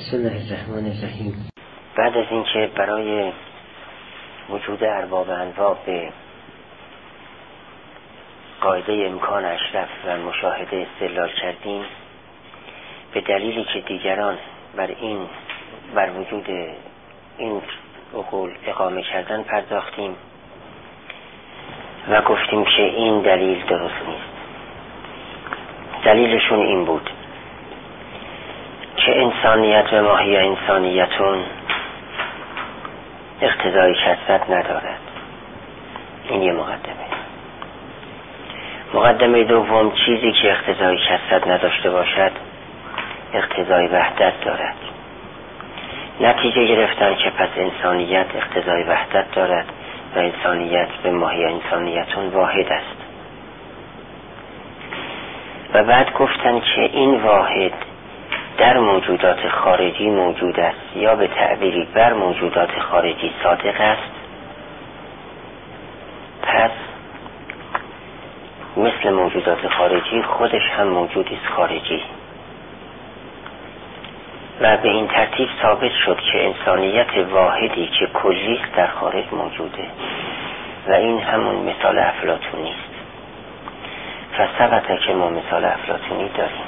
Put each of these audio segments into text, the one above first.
بسم الله الرحمن الرحیم. بعد از اینکه برای وجود ارباب انواع به قاعده امکان اشرف و مشاهده استدلال کردیم، به دلیلی که دیگران بر وجود این عقول اقامه کردن پرداختیم و گفتیم که این دلیل درست نیست. دلیلشون این بود که انسانیت و ماهی انسانیتون اقتضای کثرت ندارد. این یه مقدمه دوم، چیزی که اقتضای کثرت نداشته باشد اقتضای وحدت دارد. نتیجه گرفتن که پس انسانیت اقتضای وحدت دارد و انسانیت به ماهی انسانیتون واحد است. و بعد گفتن که این واحد در موجودات خارجی موجود است یا به تعبیری بر موجودات خارجی صادق است، پس مثل موجودات خارجی خودش هم موجودی است خارجی. و به این ترتیب ثابت شد که انسانیت واحدی که کلی است در خارج موجوده و این همون مثال افلاطونی است. فثبت که ما مثال افلاطونی داریم.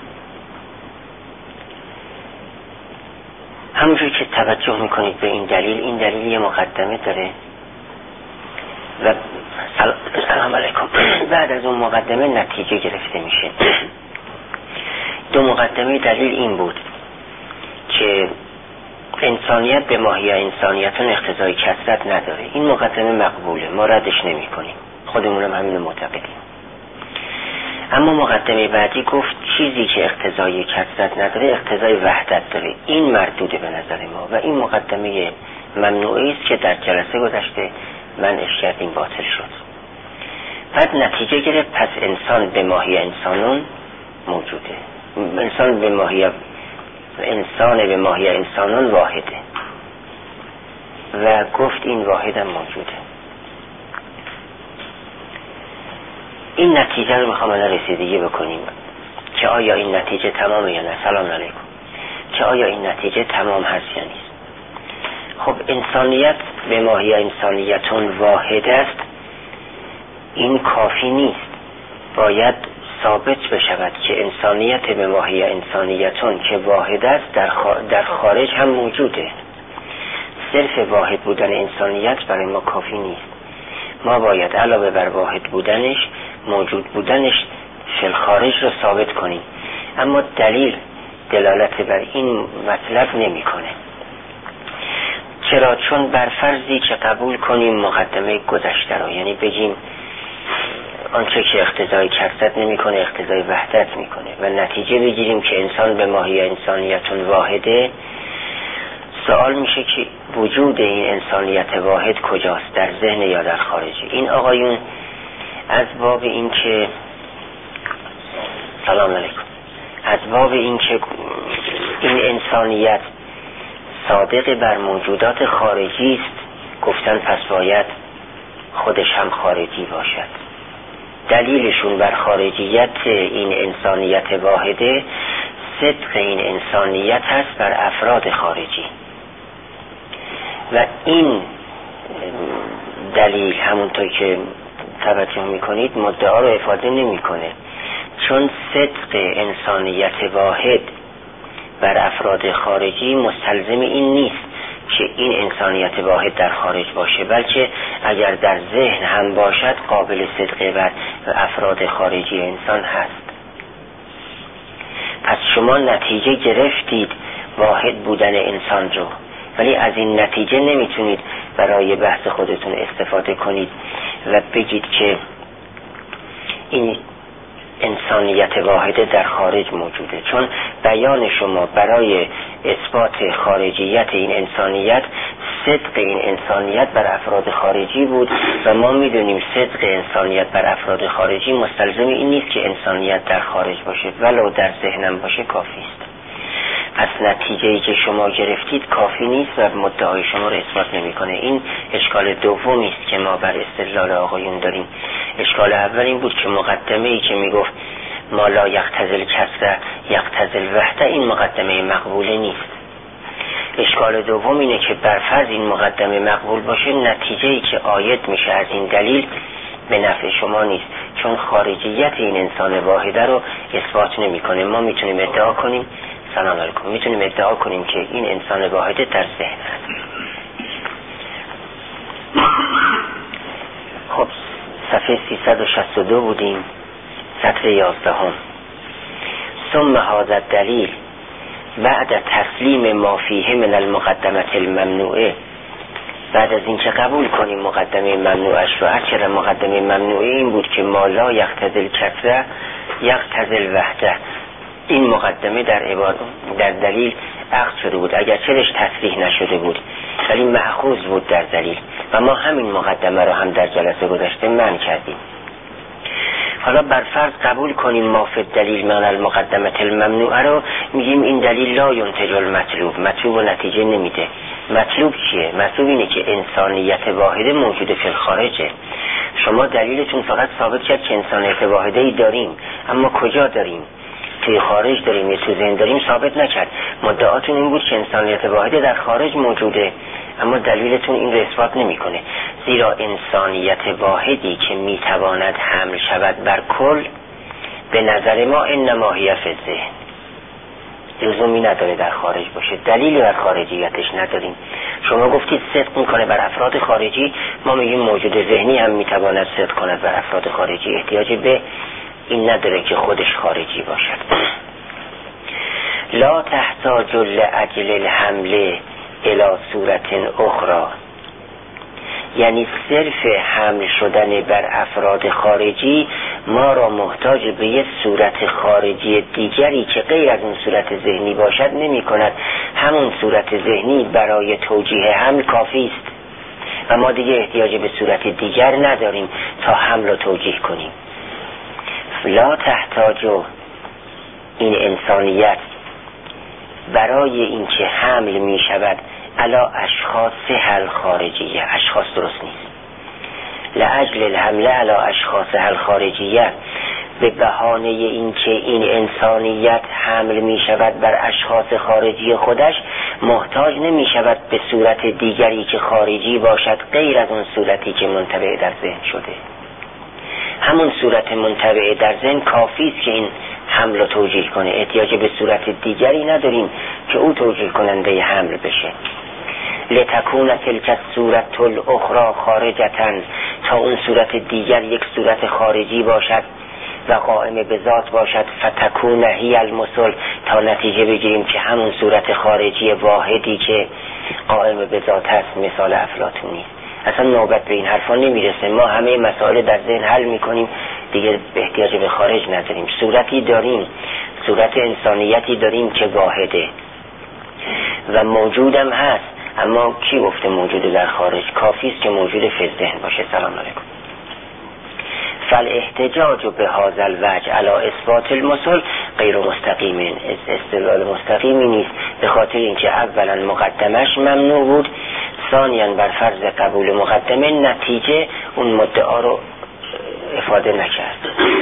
همونجور که توجه میکنید به این دلیل یه مقدمه داره و سلام علیکم. بعد از اون مقدمه نتیجه گرفته میشه. دو مقدمه دلیل این بود که انسانیت به ماهی انسانیتون اقتضای کثرت نداره. این مقدمه مقبوله، ما ردش نمی کنیم، خودمونم همین معتقدیم. اما مقدمه بعدی گفت چیزی که اقتضای کثرت نداره اقتضای وحدت داره. این مردوده به نظر ما و این مقدمه ممنوعی است که در جلسه گذشته منعش کردیم، باطل شد. بعد نتیجه گرفت پس انسان به ماهی انسانون موجوده، انسان به ماهی انسانون واحده و گفت این واحد هم موجوده. این نتیجه رو میخوام الان رسیدگی بکنیم که آیا این نتیجه تمامه یا نه. سلام علیکم. که آیا این نتیجه تمام هست یا نیست. خب انسانیت به ماهی انسانیتون واحد است، این کافی نیست. باید ثابت بشود که انسانیت به ماهی انسانیتون که واحد است در خارج هم موجوده. صرف واحد بودن انسانیت برای ما کافی نیست. ما باید علاوه بر واحد بودنش موجود بودنش فی الخارج رو ثابت کنیم. اما دلیل دلالت بر این مطلب نمیکنه. چرا؟ چون بر فرضی که قبول کنیم مقدمه گذشته رو، یعنی بگیم آنچه که اقتضای کثرت نمیکنه اقتضای وحدت میکنه و نتیجه بگیریم که انسان به ماهی انسانیتون واحده، سوال میشه که وجود این انسانیت واحد کجاست، در ذهن یا در خارج؟ این آقایون از باب این که سلام علیکم، از باب این که این انسانیت صادق بر موجودات خارجی است گفتن پس باید خودش هم خارجی باشد. دلیلشون بر خارجیت این انسانیت واحده صدق این انسانیت هست بر افراد خارجی و این دلیل همونطور که توجه میکنید مدعا رو افاده نمیکنه، چون صدق انسانیت واحد بر افراد خارجی مستلزم این نیست که این انسانیت واحد در خارج باشه، بلکه اگر در ذهن هم باشد قابل صدق بر افراد خارجی انسان هست. پس شما نتیجه گرفتید واحد بودن انسان رو، ولی از این نتیجه نمیتونید برای بحث خودتون استفاده کنید و بگید که این انسانیت واحده در خارج موجوده، چون بیان شما برای اثبات خارجیت این انسانیت صدق این انسانیت بر افراد خارجی بود و ما میدونیم صدق انسانیت بر افراد خارجی مستلزم این نیست که انسانیت در خارج باشه، ولو در ذهنم باشه کافی است. پس نتیجه‌ای که شما گرفتید کافی نیست و مدعای شما رو اثبات نمی‌کنه. این اشکال دومی است که ما بر استدلال آقایون داریم. اشکال اول این بود که مقدمه‌ای که میگفت ما لا یقتضی الکسر یقتضی الوحده، این مقدمه مقبوله نیست. اشکال دوم اینه که بر فرض این مقدمه مقبول باشه، نتیجه‌ای که عاید میشه از این دلیل به نفع شما نیست، چون خارجیت این انسان واحده رو اثبات نمیکنه. ما میتونیم ادعا کنیم سلام علیکم، میتونیم ادعا کنیم که این انسان واحده در ذهن هست. خب صفحه 362 بودیم، سطر 11. ثم هذا الدلیل بعد تسلیم ما فیه من المقدمه الممنوعه، بعد از این که قبول کنیم مقدمه ممنوعش رو، هرچرا مقدمه ممنوعه این بود که ما لا یقتضی الکثرة یقتضی الوحده، این مقدمه در دلیل عقد شده بود، اگر چرش تصریح نشده بود ولی مأخوذ بود در دلیل، و ما همین مقدمه رو هم در جلسه گذشته منع کردیم. حالا بر فرض قبول کنیم ما فی الدلیل من المقدمه الممنوعه رو، میگیم این دلیل لا ینتج المطلوب، مطلوب و نتیجه نمیده. مطلوب چیه؟ مطلوب اینه که انسانیت واحده موجود فی الخارجه. شما دلیلتون فقط ثابت کرد که انسانیت واحده ای داریم، اما کجا داریم؟ توی خارج داریم یا تو ذهن داریم؟ ثابت نکرد. مدعاتون این بود که انسانیت واحده در خارج موجوده، اما دلیلتون این رو اثبات نمیکنه، زیرا انسانیت واحدی که میتواند حمل شود بر کل به نظر ما انما هی فی الذهن، لزومی نداره در خارج باشه، دلیلی بر خارجیتش نداریم. شما گفتید صدق میکنه بر افراد خارجی، ما میگیم موجود ذهنی هم میتواند صدق کند بر افراد خارجی، احتیاج به این نداره که خودش خارجی باشد. لا تحتاج لاجل الحمله الی صورت اخرى، یعنی صرف حمل شدن بر افراد خارجی ما را محتاج به یک صورت خارجی دیگری که غیر از اون صورت ذهنی باشد نمی کند. همون صورت ذهنی برای توجیه حمل کافی است و ما دیگه احتیاج به صورت دیگر نداریم تا حمل را توجیه کنیم. لا تحتاج، این انسانیت برای اینکه حمل می شود علا اشخاص هل خارجیه، اشخاص درست نیست، لأجل الحمله علا اشخاص هل خارجیه، به بهانه اینکه این انسانیت حمل می شود بر اشخاص خارجی خودش، محتاج نمی شود به صورت دیگری که خارجی باشد غیر از اون صورتی که منطبع در ذهن شده. همون صورت منطبع در ذهن کافی است که این حمل رو توجیه کنه، احتیاج به صورت دیگری نداریم که او توجیه کننده حمل بشه. لتکون تلک الصورة الاخرى خارجتاً، تا اون صورت دیگر یک صورت خارجی باشد و قائم به ذات باشد، فتکون هی المثل، تا نتیجه بگیریم که همون صورت خارجی واحدی که قائم به ذات هست مثال افلاطون نیست. اصلا نوبت به این حرفا نمیرسه، ما همه مسائل در ذهن حل میکنیم، دیگه احتیاج به خارج نداریم. صورتی داریم، صورت انسانیتی داریم که واحده و موجودم هست، اما کی گفته موجود در خارج؟ کافی است که موجود فی ذهن باشه. سلام علیکم. فالاحتجاج به هذا الوجه علی اثبات المثل غیر مستقیم، استدلال مستقیمی نیست، به خاطر اینکه اولا مقدمش ممنوع بود، ثانیاً بر فرض قبول مقدمه نتیجه اون مدعا رو افاده نکرد.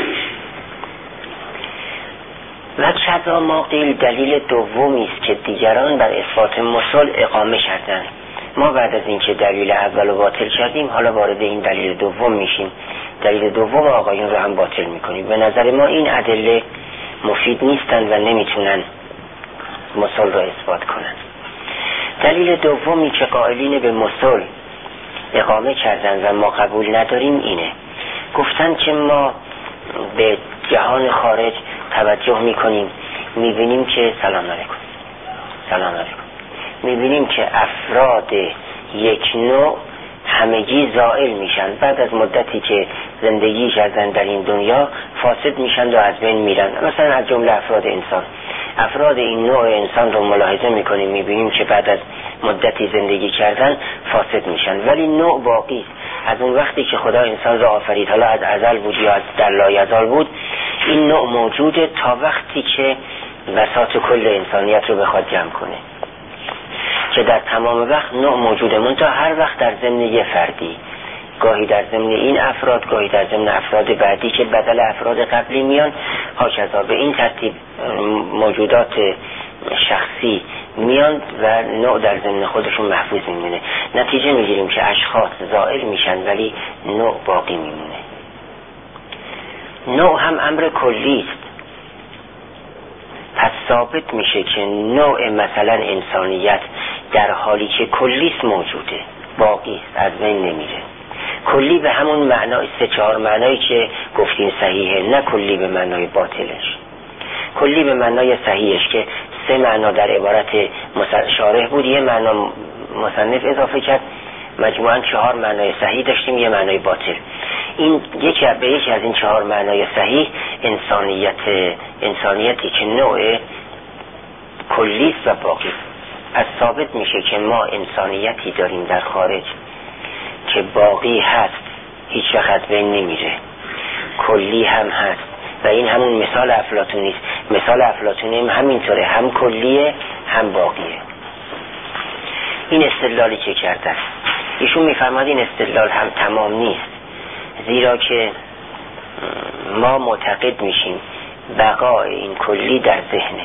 و کذا ما قیل، دلیل دومی است که دیگران بر اثبات مثل اقامه کردند. ما بعد از اینکه دلیل اول رو باطل کردیم، حالا وارد این دلیل دوم میشیم، دلیل دوم آقایون رو هم باطل میکنیم. به نظر ما این ادله مفید نیستند و نمیتونن مثل رو اثبات کنن. دلیل دومی که قائلین به مثل اقامه کردن و ما قبول نداریم اینه، گفتن که ما به جهان خارج توجه میکنیم، میبینیم که سلام علیکم، میبینیم که افراد یک نوع همگی زائل میشن، بعد از مدتی که زندگی کردن در این دنیا فاسد میشن و از بین میرن. مثلا از جمله افراد این نوع انسان رو ملاحظه میکنیم، میبینیم که بعد از مدتی زندگی کردن فاسد میشن، ولی نوع باقی است. از اون وقتی که خدا انسان را آفرید، حالا از ازل بود یا از در لایزال بود، این نوع موجوده تا وقتی که بساط کل انسانیت رو بخواد جمع کنه، که در تمام وقت نوع موجوده، منتها هر وقت در ضمن یه فردی، گاهی در ضمن این افراد، گاهی در ضمن افراد بعدی که بدل افراد قبلی میان، هاکذا به این ترتیب موجودات شخصی میان و نوع در ضمن خودشون محفوظ میمونه. نتیجه میگیریم که اشخاص زائل میشن ولی نوع باقی میمونه. نوع هم امر کلی است، پس ثابت میشه که نوع مثلا انسانیت در حالی که کلی است موجوده، باقی است، از بین نمیره. کلی به همون معنای 3-4 معنایی که گفتیم صحیحه، نه کلی به معنای باطلش. کلی به معنای صحیحش که 3 معنا در عبارت شارح بود، یه معنا مصنف اضافه کرد، مجموعاً 4 معنای صحیح داشتیم، یه معنای باطل. این یکی از این 4 معنای صحیح انسانیتی که نوع کلی است و باقی. از ثابت میشه که ما انسانیتی داریم در خارج که باقی هست، هیچ وقت بین نمیره، کلی هم هست و این همون مثال افلاطونی است. مثال افلاطونی هم همینطوره، هم کلیه هم باقیه. این استدلالی که کرده است، ایشون میفرماد این استدلال هم تمام نیست، زیرا که ما معتقد میشیم بقای این کلی در ذهنه.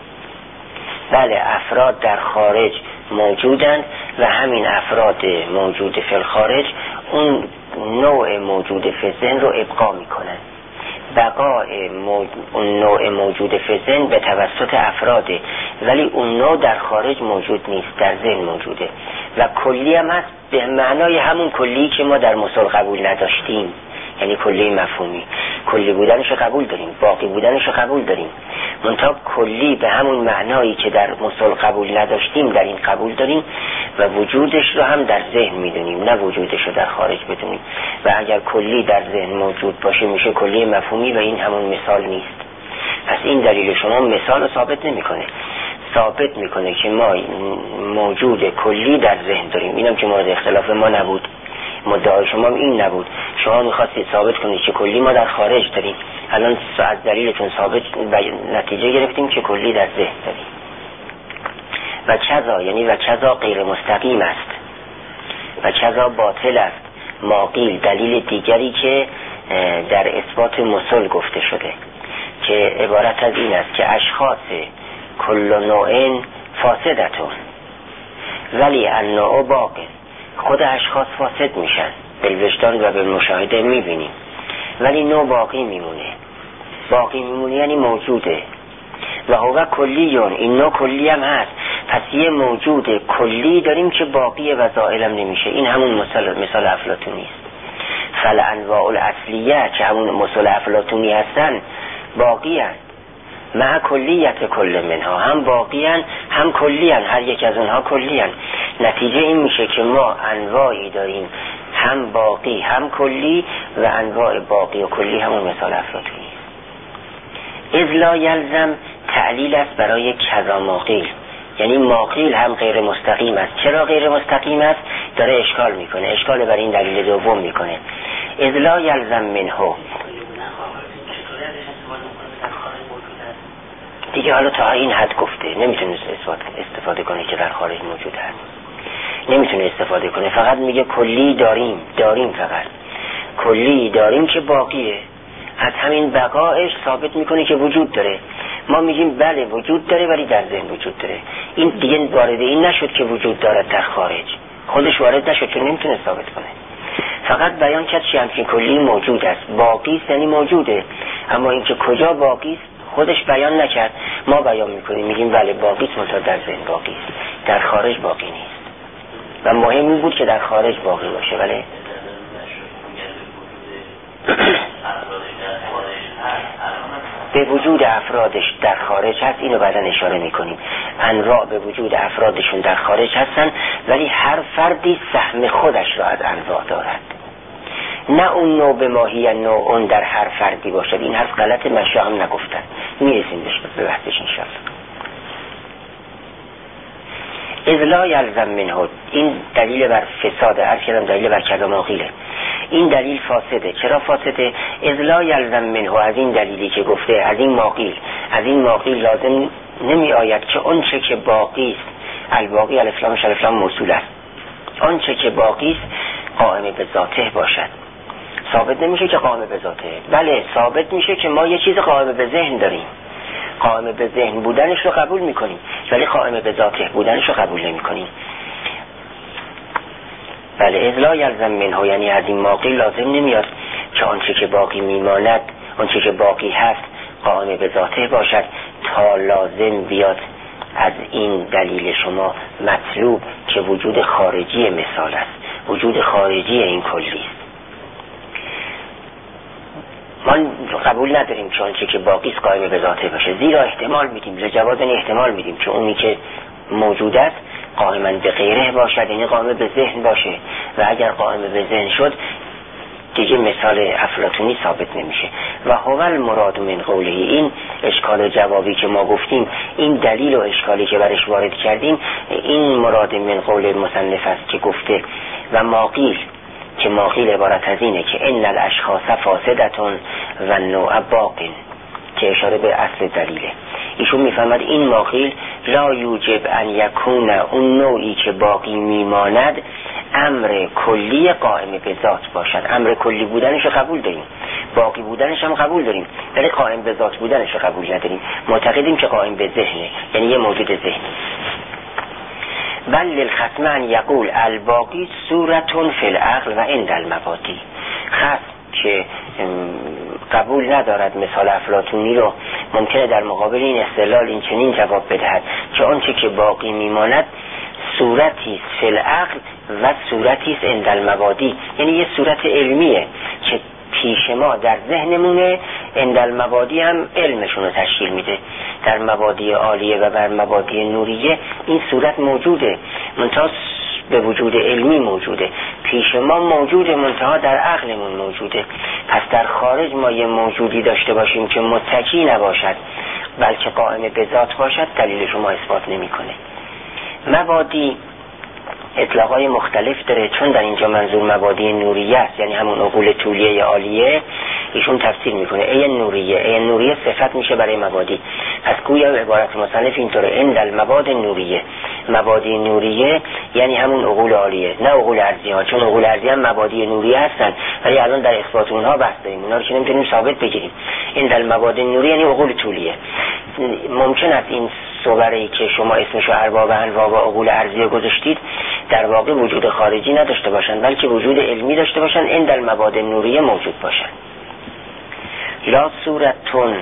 بله افراد در خارج موجودند و همین افراد موجود فی الخارج اون نوع موجود فی ذهن رو ابقا میکنن. بقای اون نوع موجود فی ذهن به توسط افراده، ولی اون نوع در خارج موجود نیست، در ذهن موجوده و کلی هم هست به معنای همون کلی که ما در مثال قبول نداشتیم، یعنی کلی مفهومی. کلی بودنش قبول داریم، باقی بودنش قبول داریم، منتها کلی به همون معنایی که در مثال قبول نداشتیم در این قبول داریم و وجودش رو هم در ذهن میدونیم، نه وجودش رو در خارج بدونیم. و اگر کلی در ذهن موجود باشه میشه کلی مفهومی و این همون مثال نیست. پس این دلیل شما مثال رو ثابت نمیکنه، ثابت میکنه که ما موجود کلی در ذهن داریم. اینم که مورد اختلاف ما نبود، مدعای شما این نبود. شما میخواستید ثابت کنید که کلی ما در خارج داریم، الان از دلیلتون ثابت نتیجه گرفتیم که کلی در ذهن داریم. و چذا یعنی و چذا غیر مستقیم است و چذا باطل است. ماقیل دلیل دیگری که در اثبات مثل گفته شده که عبارت از این است که اشخاص کل نوع فاسدتون ولی النوع باقی. خود اشخاص فاسد میشن، بالوجدان و به مشاهده میبینیم، ولی نوع باقی میمونه. باقی میمونه یعنی موجوده. و هو کلیون، این نوع کلی هم هست. پس یه موجود کلی داریم که باقیه و زائل هم نمیشه. این همون مثال افلاطونی است. فالانواع الاصلیه که همون مثال افلاطونی هستن باقی هست، مع کلیت کل منها، هم باقی هن هم کلی هن، هر یک از اونها کلی هن. نتیجه این میشه که ما انواعی داریم هم باقی هم کلی و انواع باقی و کلی همون مثال افلاطونی است. اذ لا یلزم تعلیل است برای کذا ماقیل، یعنی ماقیل هم غیر مستقیم است. چرا غیر مستقیم است؟ داره اشکال میکنه، اشکال بر این دلیل دوم میکنه. اذ لا یلزم منه، دیگه حالا تا این حد گفته نمیتونه استفاده کنه که در خارج موجود هست، نمیتونه استفاده کنه. فقط میگه کلی داریم فقط کلی داریم که باقیه. از همین بقایش ثابت میکنه که وجود داره. ما میگیم بله وجود داره ولی در ذهن وجود داره. این دیگه وارد این نشد که وجود دارد در خارج، خودش وارد نشد که نمیتونه ثابت کنه. فقط بیان کرد که همچین کلی موجود است، باقی است یعنی موجوده، اما اینکه کجا باقی است خودش بیان نکرد. ما بیان میکنیم، میگیم بله باقی است، منتها در ذهن باقی است، در خارج باقی نیست. و مهم این بود که در خارج باقی باشه. ولی به وجود افرادش در خارج هست، اینو بعدا اشاره میکنیم. انواع به وجود افرادشون در خارج هستن، ولی هر فردی سهم خودش را از انواع دارد، نه اون نوع به ماهی نوع اون در هر فردی باشد. این حرف غلط، مشایخ هم نگفتن، میرسیم به بحثش انشاءالله. اذ لا یلزم منه، این دلیل بر فساده، عرض کردم دلیل بر کذا ماقیله. این دلیل فاسده. چرا فاسده؟ اذ لا یلزم منه، از این دلیلی که گفته، از این ماقیل لازم نمی آید که اون چه که باقی است، الباقی الفلام شرفلام موصول است، اون چه که باقی است قائم به ذاته باشد. ثابت نمیشه که قائم به ذاته، بله ثابت میشه که ما یه چیز قائم به ذهن داریم. قائم به ذهن بودنش رو قبول میکنیم ولی قائم به ذاته بودنش رو قبول نمیکنیم. بله اذلا یلزم منه، یعنی از این موقع لازم نمیاد که آنچه که باقی میماند، آنچه که باقی هست قائم به ذاته باشد تا لازم بیاد از این دلیل شما مطلوب که وجود خارجی مثال است، وجود خارجی این کلی است. ما قبول نداریم که آنچه که باقی است قائم به ذاته باشه، زیرا احتمال میدیم، لجواز این احتمال میدیم که اونی که موجود است قائما به غیره باشد، یعنی قائم به ذهن باشه، و اگر قائم به ذهن شد دیگه مثال افلاطونی ثابت نمیشه. و هو المراد من قوله، این اشکال جوابی که ما گفتیم، این دلیل و اشکالی که برش وارد کردیم، این مراد من قول مصنف است که گفته و ماقیل، که ماقیل عبارت از اینه که ان الاشخاص فاسدتون و نوع باقین، که اشاره به اصل دلیله. ایشون میفهمد این ماقیل لا یوجب ان یکون، اون نوعی که باقی میماند امر کلی قائم به ذات باشد. امر کلی بودنش قبول داریم، باقی بودنش هم قبول داریم، ولی قائم به ذات بودنش قبول نداریم. معتقدیم که قائم به ذهنه، یعنی یه موجود ذهنی. بل للخصم ان یقول الباقی صورتون فی العقل و عند المبادی. خصم که قبول ندارد مثال افلاطونی رو، ممکنه در مقابل این استدلال این چنین جواب بدهد که آنچه که باقی میماند صورتی است فی العقل و صورتی است عند المبادی، یعنی یه صورت علمیه که پیش ما در ذهنمونه، عند المبادی هم علمشون رو تشکیل میده. در مبادی عالیه و بر مبادی نوریه این صورت موجوده، منتها به وجود علمی موجوده، پیش ما موجوده، منتها در عقلمون موجوده. پس در خارج ما یه موجودی داشته باشیم که متکی نباشد بلکه قائم به ذات باشد، دلیل شما اثبات نمیکنه. مبادی اطلاقای مختلف داره، چون در اینجا منظور مبادی نوریه است، یعنی همون عقول طولیه عالیه، ایشون تفسیر میکنه ای نوریه صفت میشه برای مبادی. پس گویا عبارت مصنف اینطوره عند المباد نوریه، مبادی نوریه یعنی همون عقول عالیه، نه عقول ارضی ها، چون عقول ارضی هم مبادی نوریه هستن ولی الان در اثبات اونها بحث داریم، اونها رو که نمیتونیم ثابت بگیریم. عند المباد نوریه یعنی عقول طولیه. ممکن است این صوری که شما اسمشو ارباب انواع و عقول ارضی گذاشتید در واقع وجود خارجی نداشته باشن بلکه وجود علمی داشته باشن، عند المباد نوریه موجود باشن. لا صورتون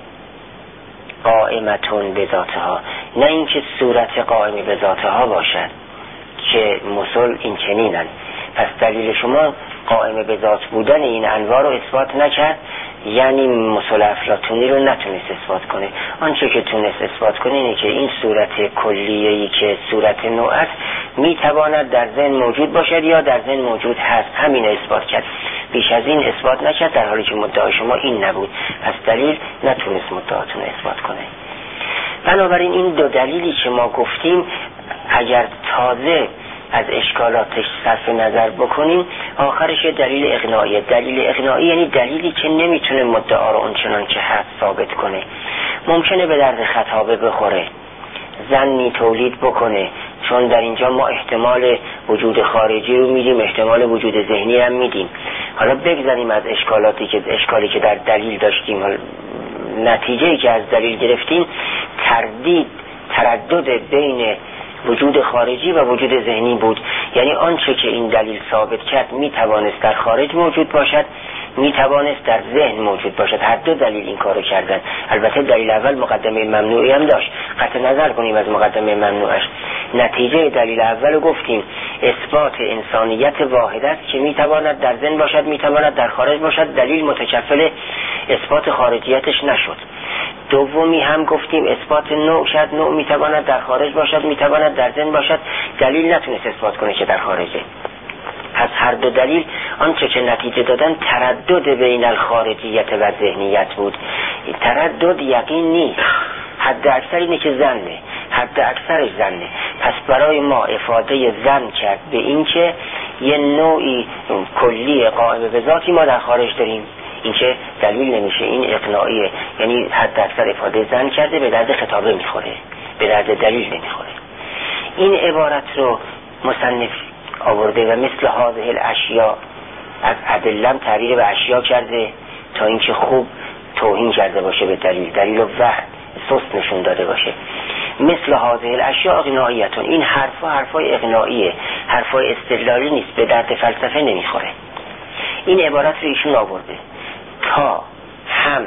قائمتون به ذاتها، نه اینکه صورت قائم به ذاتها باشد که مثل این چنینن. پس دلیل شما قائم به ذات بودن این انواع رو اثبات نکرد، یعنی مثل افلاطونی رو نتونست اثبات کنه. آنچه که تونست اثبات کنه اینه که این صورت کلیه‌ای که صورت نوع است میتواند در ذهن موجود باشد یا در ذهن موجود هست، همین اثبات کرد، بیش از این اثبات نکرد، در حالی که مدعای شما این نبود. پس دلیل نتونست مدعاتون اثبات کنه. بنابراین این دو دلیلی که ما گفتیم اگر تازه از اشکالاتش صرف نظر بکنیم، آخرش دلیل اقناعیه. دلیل اقناعی یعنی دلیلی که نمیتونه مدعا رو اونچنان که هست ثابت کنه، ممکنه به درد خطابه بخوره، ظنی تولید بکنه، چون در اینجا ما احتمال وجود خارجی رو میدیم، احتمال وجود ذهنی هم میدیم. حالا بگذاریم از اشکالی که در دلیل داشتیم، نتیجه‌ای که از دلیل گرفتیم تردد بین وجود خارجی و وجود ذهنی بود، یعنی آنچه که این دلیل ثابت کرد میتوانست در خارج موجود باشد، میتوانست در ذهن موجود باشد. هر دو دلیل این کارو کردن. البته دلیل اول مقدمه ممنوعی هم داشت، قطع نظر کنیم از مقدمه ممنوعش. نتیجه دلیل اول گفتیم اثبات انسانیت واحد است که میتواند در ذهن باشد، میتواند در خارج باشد، دلیل متکفل اثبات خارجیتش نشد. دومی هم گفتیم اثبات نوع شد، نوع میتواند در خارج باشد، میتواند در ذهن باشد، دلیل نتونست اثبات کنه که در خارجه. از هر دو دلیل آنچه که نتیجه دادن تردد بین الخارجیت و ذهنیت بود. تردد یقین نیست، حد اکثر اینه که ظنه، حد اکثرش ظنه. پس برای ما افاده ظن کرد به این که یه نوعی کلی قائم به ذاتی ما در خارج داریم، این که دلیل نمیشه، این اقناعیه، یعنی حد اکثر افاده ظن کرده، به درد خطابه میخوره، به درد دلیل نمیخوره. این عبارت رو مصنف آورده و مثل هذه الاشیاء از ادلم تعبیر به اشیاء کرده تا اینکه خوب توهین کرده باشه به دلیل و وهم سست نشون داده باشه. مثل هذه الاشیاء اغنائیتون، این حرفای اغنائیه، حرفای استدلالی نیست، به درد فلسفه نمیخوره. این عبارت رو ایشون آورده تا هم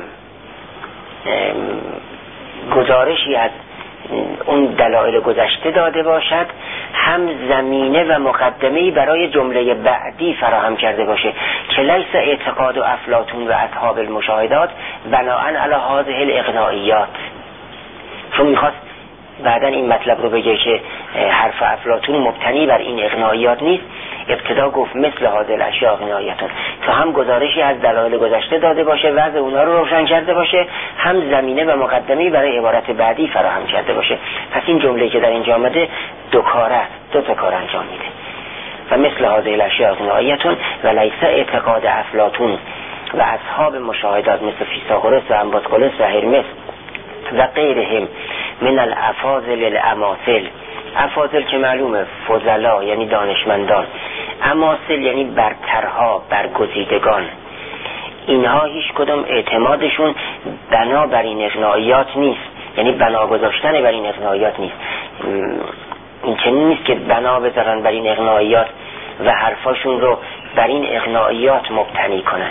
گزارشی از اون دلایل گذشته داده باشد، هم زمینه و مقدمه‌ای برای جمله بعدی فراهم کرده باشه که لیس اعتقاد و افلاطون و اصحاب المشاهدات بناءً علی هذه الاغنائیات. چون میخواست بعدن این مطلب رو بگه که حرف افلاطون مبتنی بر این اغنائیات نیست، ابتدا گفت مثل هذه الاشیاء اغنائیتون، تا هم گزارشی از دلایل گذشته داده باشه، وضع اونا رو روشن کرده باشه، هم زمینه و مقدمه‌ای برای عبارت بعدی فراهم کرده باشه. پس این جمله که در اینجا آمده دو تا کار انجام میده. و مثل هذه الاشیاء اغنائیتون و لیس اعتقاد افلاطون و اصحاب مشاهدات مثل فیثاغورس و امباسکولس و هرمس و غیرهم من الافاضل الاماثل. افاضل که معلومه فضلا یعنی دانشمندان، اماثل یعنی برترها، برگزیدگان. اینها هیچ کدام اعتمادشون بنا بر این اغنائیات نیست، یعنی بنا گذاشتن بر این اغنائیات نیست. این چنین نیست که بنا بذارن بر این اغنائیات و حرفاشون رو بر این اغنائیات مبتنی کنن،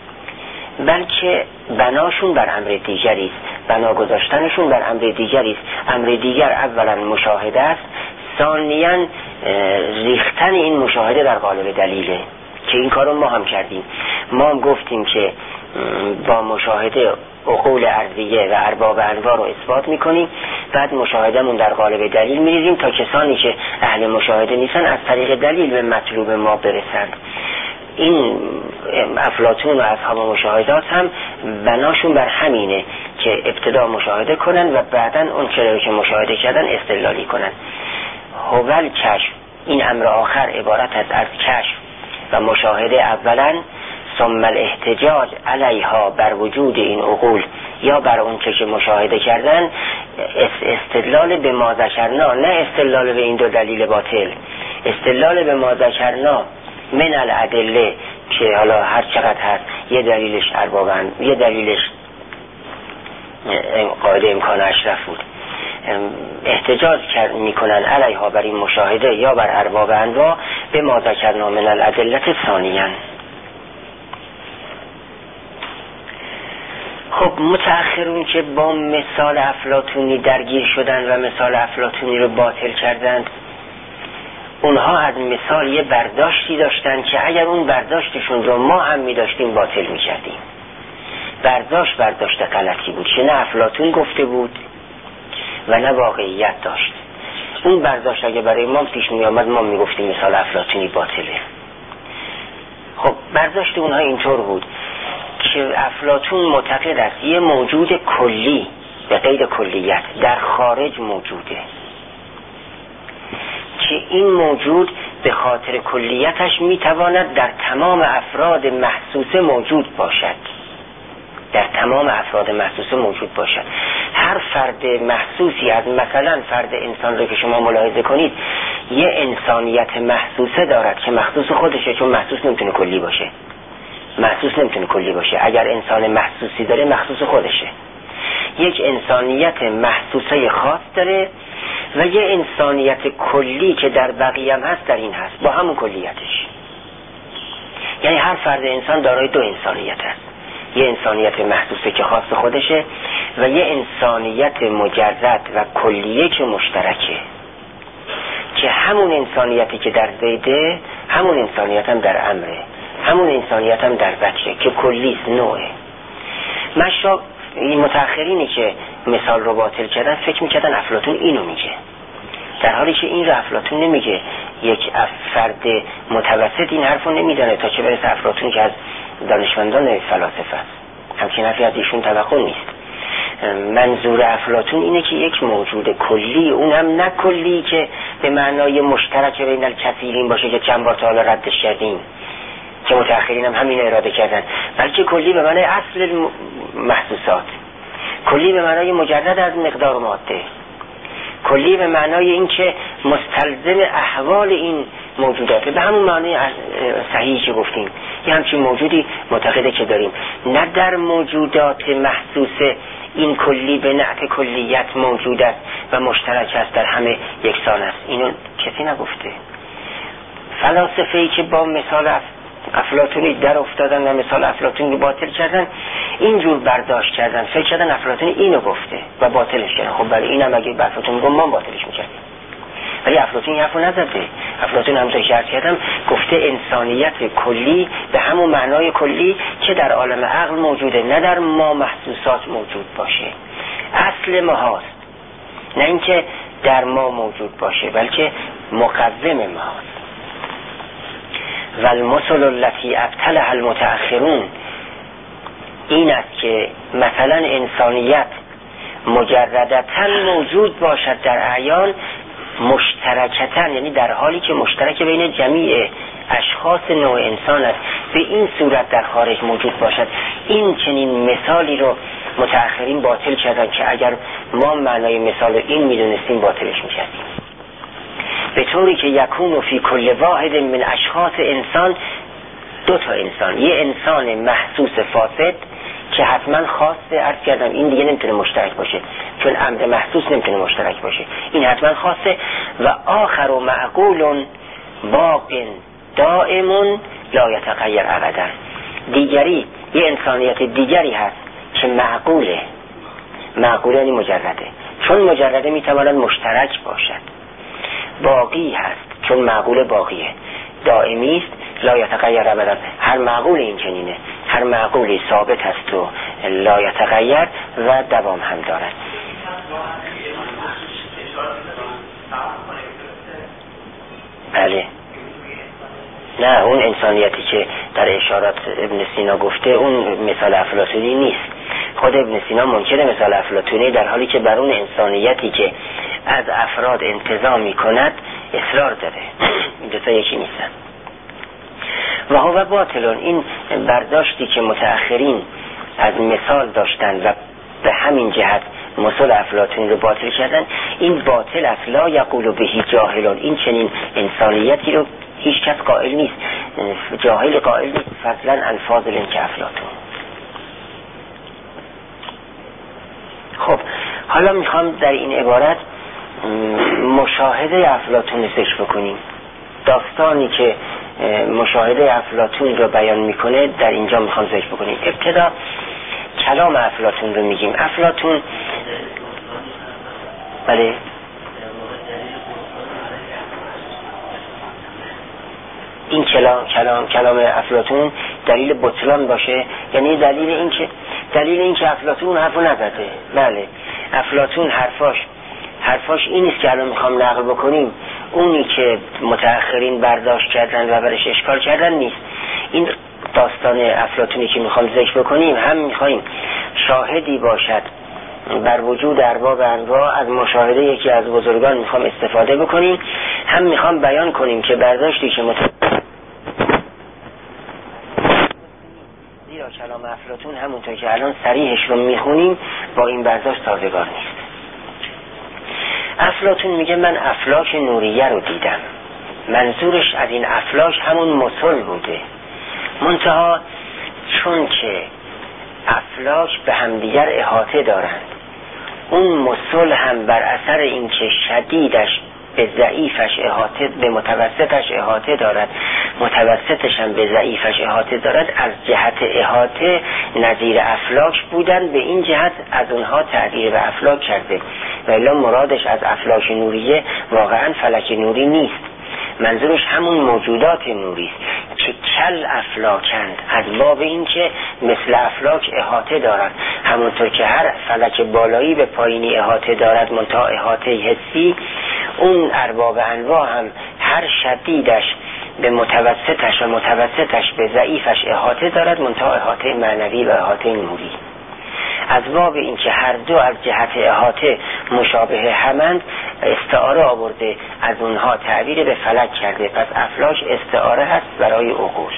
بلکه بناشون بر امر دیگری است، بنا گذاشتنشون بر امر دیگری است. امر دیگر اولا مشاهده است، ثانیاً ریختن این مشاهده در قالب دلیله که این کارو ما هم کردیم. ما هم گفتیم که با مشاهده عقول ارضیه و ارباب انواع رو اثبات میکنیم، بعد مشاهدهمون در قالب دلیل میریزیم تا کسانی که اهل مشاهده نیستن از طریق دلیل به مطلوب ما برسند. این افلاطون و اصحاب مشاهدات هم بناشون بر همینه که ابتدا مشاهده کنن و بعداً اون چیزی که مشاهده کردن استدلالی کنن. هول کشف، این امر آخر عبارت است از کشف و مشاهده اولاً، ثم الاحتجاج علیها بر وجود این عقول یا بر اون که مشاهده کردن، استدلال به ما ذکرنا، نه استدلال به این دو دلیل باطل، استدلال به ما ذکرنا من الادله که حالا هر چقدر هست، یه دلیلش اربابن، یه دلیلش قاعده امکان اشرف بود، احتجاج میکنن علیها بر این مشاهده یا بر ارباب انواع به ما ذکرنا من الادله ثانیاً. خب متأخرون که با مثال افلاطونی درگیر شدن و مثال افلاطونی رو باطل کردند، اونها از مثال یه برداشتی داشتن که اگر اون برداشتشون رو ما هم می داشتیم باطل می کردیم. برداشت غلطی بود که نه افلاطون گفته بود و نه واقعیت داشت. اون برداشت اگه برای ما پیش می آمد ما می گفتیم مثال افلاطونی باطله. خب برداشت اونها اینطور بود که افلاطون معتقد است یه موجود کلی به غیر کلیت در خارج موجوده، که این موجود به خاطر کلیتش میتواند در تمام افراد محسوسه موجود باشد، در تمام افراد محسوسه موجود باشد. هر فرد محسوسی از مثلا فرد انسان رو که شما ملاحظه کنید یه انسانیت محسوسه دارد که مخصوص خودشه، چون محسوس نمیتونه کلی باشه. محسوس نمیتونه کلی باشه، اگر انسان محسوسی داره مخصوص خودشه. یک انسانیت محسوسه خاص داره و یه انسانیت کلی که در بقیه هم هست، در این هست با همون کلیتش. یعنی هر فرد انسان دارای دو انسانیت هست، یه انسانیت محسوسه که خاص خودشه و یه انسانیت مجرد و کلیه که مشترکه، که همون انسانیتی که در زیده همون انسانیت هم در امره، همون انسانیت هم در بچه که کلیست، نوعه. مشا این متأخرینی که مثال رو باطل کردن فکر میکردن افلاطون اینو میگه، در حالی که این رو افلاطون نمیگه. یک فرد متوسط این حرفو نمیدانه تا چه برسه افلاطون که از دانشمندان فلاسفه است. همچین حرفی از ایشون توقع نیست. منظور افلاطون اینه که یک موجود کلی، اونم نه کلی که به معنای مشترک بین الکثیرین باشه که چند بار تا حالا ردش کردیم که متأخرین هم همین اراده کردن، بلکه کلی به معنای اصل محسوسات، کلی به معنای مجرد از مقدار ماده، کلی به معنای این که مستلزم احوال این موجودات، به همون معنی صحیحی که گفتیم. یه همچین موجودی معتقده که داریم، نه در موجودات محسوسه این کلی به نعت کلیت موجود است و مشترک است، در همه یکسان است. اینو کسی نگفته. فلاسفه‌ای که با مثال افلاطونی در افتادن و مثال افلاطون رو باطل کردن، اینجور برداشت کردن، فکر کردن افلاطون اینو گفته و باطلش کردن. خب برای اینم اگه افلاطون میگم ما باطلش میکردیم، ولی افلاطون این حرفو نزده. افلاطون همونطور که عرض کردم گفته انسانیت کلی به همون معنای کلی که در عالم عقل موجوده، نه در ما محسوسات موجود باشه. اصل ما هاست، نه اینکه در ما موجود باشه، بلکه مقوم ما هاست. و المثل التي ابطلها المتأخرون، این است که مثلا انسانیت مجردتاً موجود باشد در اعیان، مشترکتاً، یعنی در حالی که مشترک بین جمیع اشخاص نوع انسان است، به این صورت در خارج موجود باشد. این چنین مثالی رو متأخرین باطل کردن که اگر ما معنای مثال این میدونستیم باطلش میکردیم. به طوری که یکون فی کل واحد من اشخاص انسان، دو تا انسان، یه انسان محسوس فاسد که حتما خاصه، عرض کردم این دیگه نمیتونه مشترک باشه چون امر محسوس نمیتونه مشترک باشه، این حتما خاصه. و آخر و معقول باق دائم لا یتغیر ابدا، دیگری یه انسانیت دیگری هست که معقوله یعنی مجرده، چون مجرده میتواند مشترک باشد. باقی هست چون معقول باقیه، دائمی است، لا یتغیر ابدا. هر معقول این چنینه، هر معقولی ثابت است و لا یتغیر و دوام هم دارد. بله، نه اون انسانیتی که در اشارات ابن سینا گفته اون مثال افلاطونی نیست. خود ابن سینا منکر مثال افلاطونی، در حالی که بر اون انسانیتی که از افراد انتزاع می کند اصرار داره. این دوتا یکی نیستن. و هو باطلون، این برداشتی که متأخرین از مثال داشتن و به همین جهت مثال افلاطون رو باطل کردن، این باطل است. لا یقول بهی جاهلون، این چنین انسانیتی رو هیچ کس قائل نیست، جاهل قائل نیست، فضلا عن فاضل که افلاطون. خب حالا میخوام در این عبارت مشاهده افلاطون رو ذکر بکنیم. داستانی که مشاهده افلاطون رو بیان میکنه در اینجا میخوام ذکر بکنیم. ابتدا کلام افلاطون رو میگیم. افلاطون بله این کلام افلاطون دلیل بطلان باشه، یعنی دلیل اینکه افلاطون حرفو نزده. بله، افلاطون حرفاش این است که الان میخوام نقل بکنیم، اونی که متأخرین برداشت کردن و برش اشکال کردن نیست. این داستان افلاطونی که میخوام ذکر بکنیم هم میخوایم شاهدی باشد بر وجود ارباب انواع، از مشاهده یکی از بزرگان میخوام استفاده بکنیم، هم میخوام بیان کنیم که برداشتی که زیرا کلام افلاطون همونطور که الان صریحش رو میخونیم با این برداشت سازگار نیست. افلاطون میگه من افلاک نوریه رو دیدم، منظورش از این افلاک همون مثل بوده، منتها چون که افلاک به همدیگر احاطه دارند، اون مثل هم بر اثر اینکه شدیدش به ضعیفش احاطه، به متوسطش احاطه دارد، متوسطش هم به ضعیفش احاطه دارد، از جهت احاطه نظیر افلاک بودن، به این جهت از اونها تعبیر به افلاک کرده. و الا مرادش از افلاک نوریه واقعا فلک نوری نیست، منظورش همون موجودات نوری است که کل افلاکند، از باب این که مثل افلاک احاطه دارد، همونطور که هر فلک بالایی به پایینی احاطه دارد منتها احاطه حسی، اون ارباب انواع هم هر شدیدش به متوسطش و متوسطش به ضعیفش احاطه دارد منتها احاطه معنوی و احاطه نوری. از باب این که هر دو از جهت احاطه مشابه همند، استعاره آورده، از اونها تعبیر به فلک کرده. پس افلاک استعاره هست برای عقول.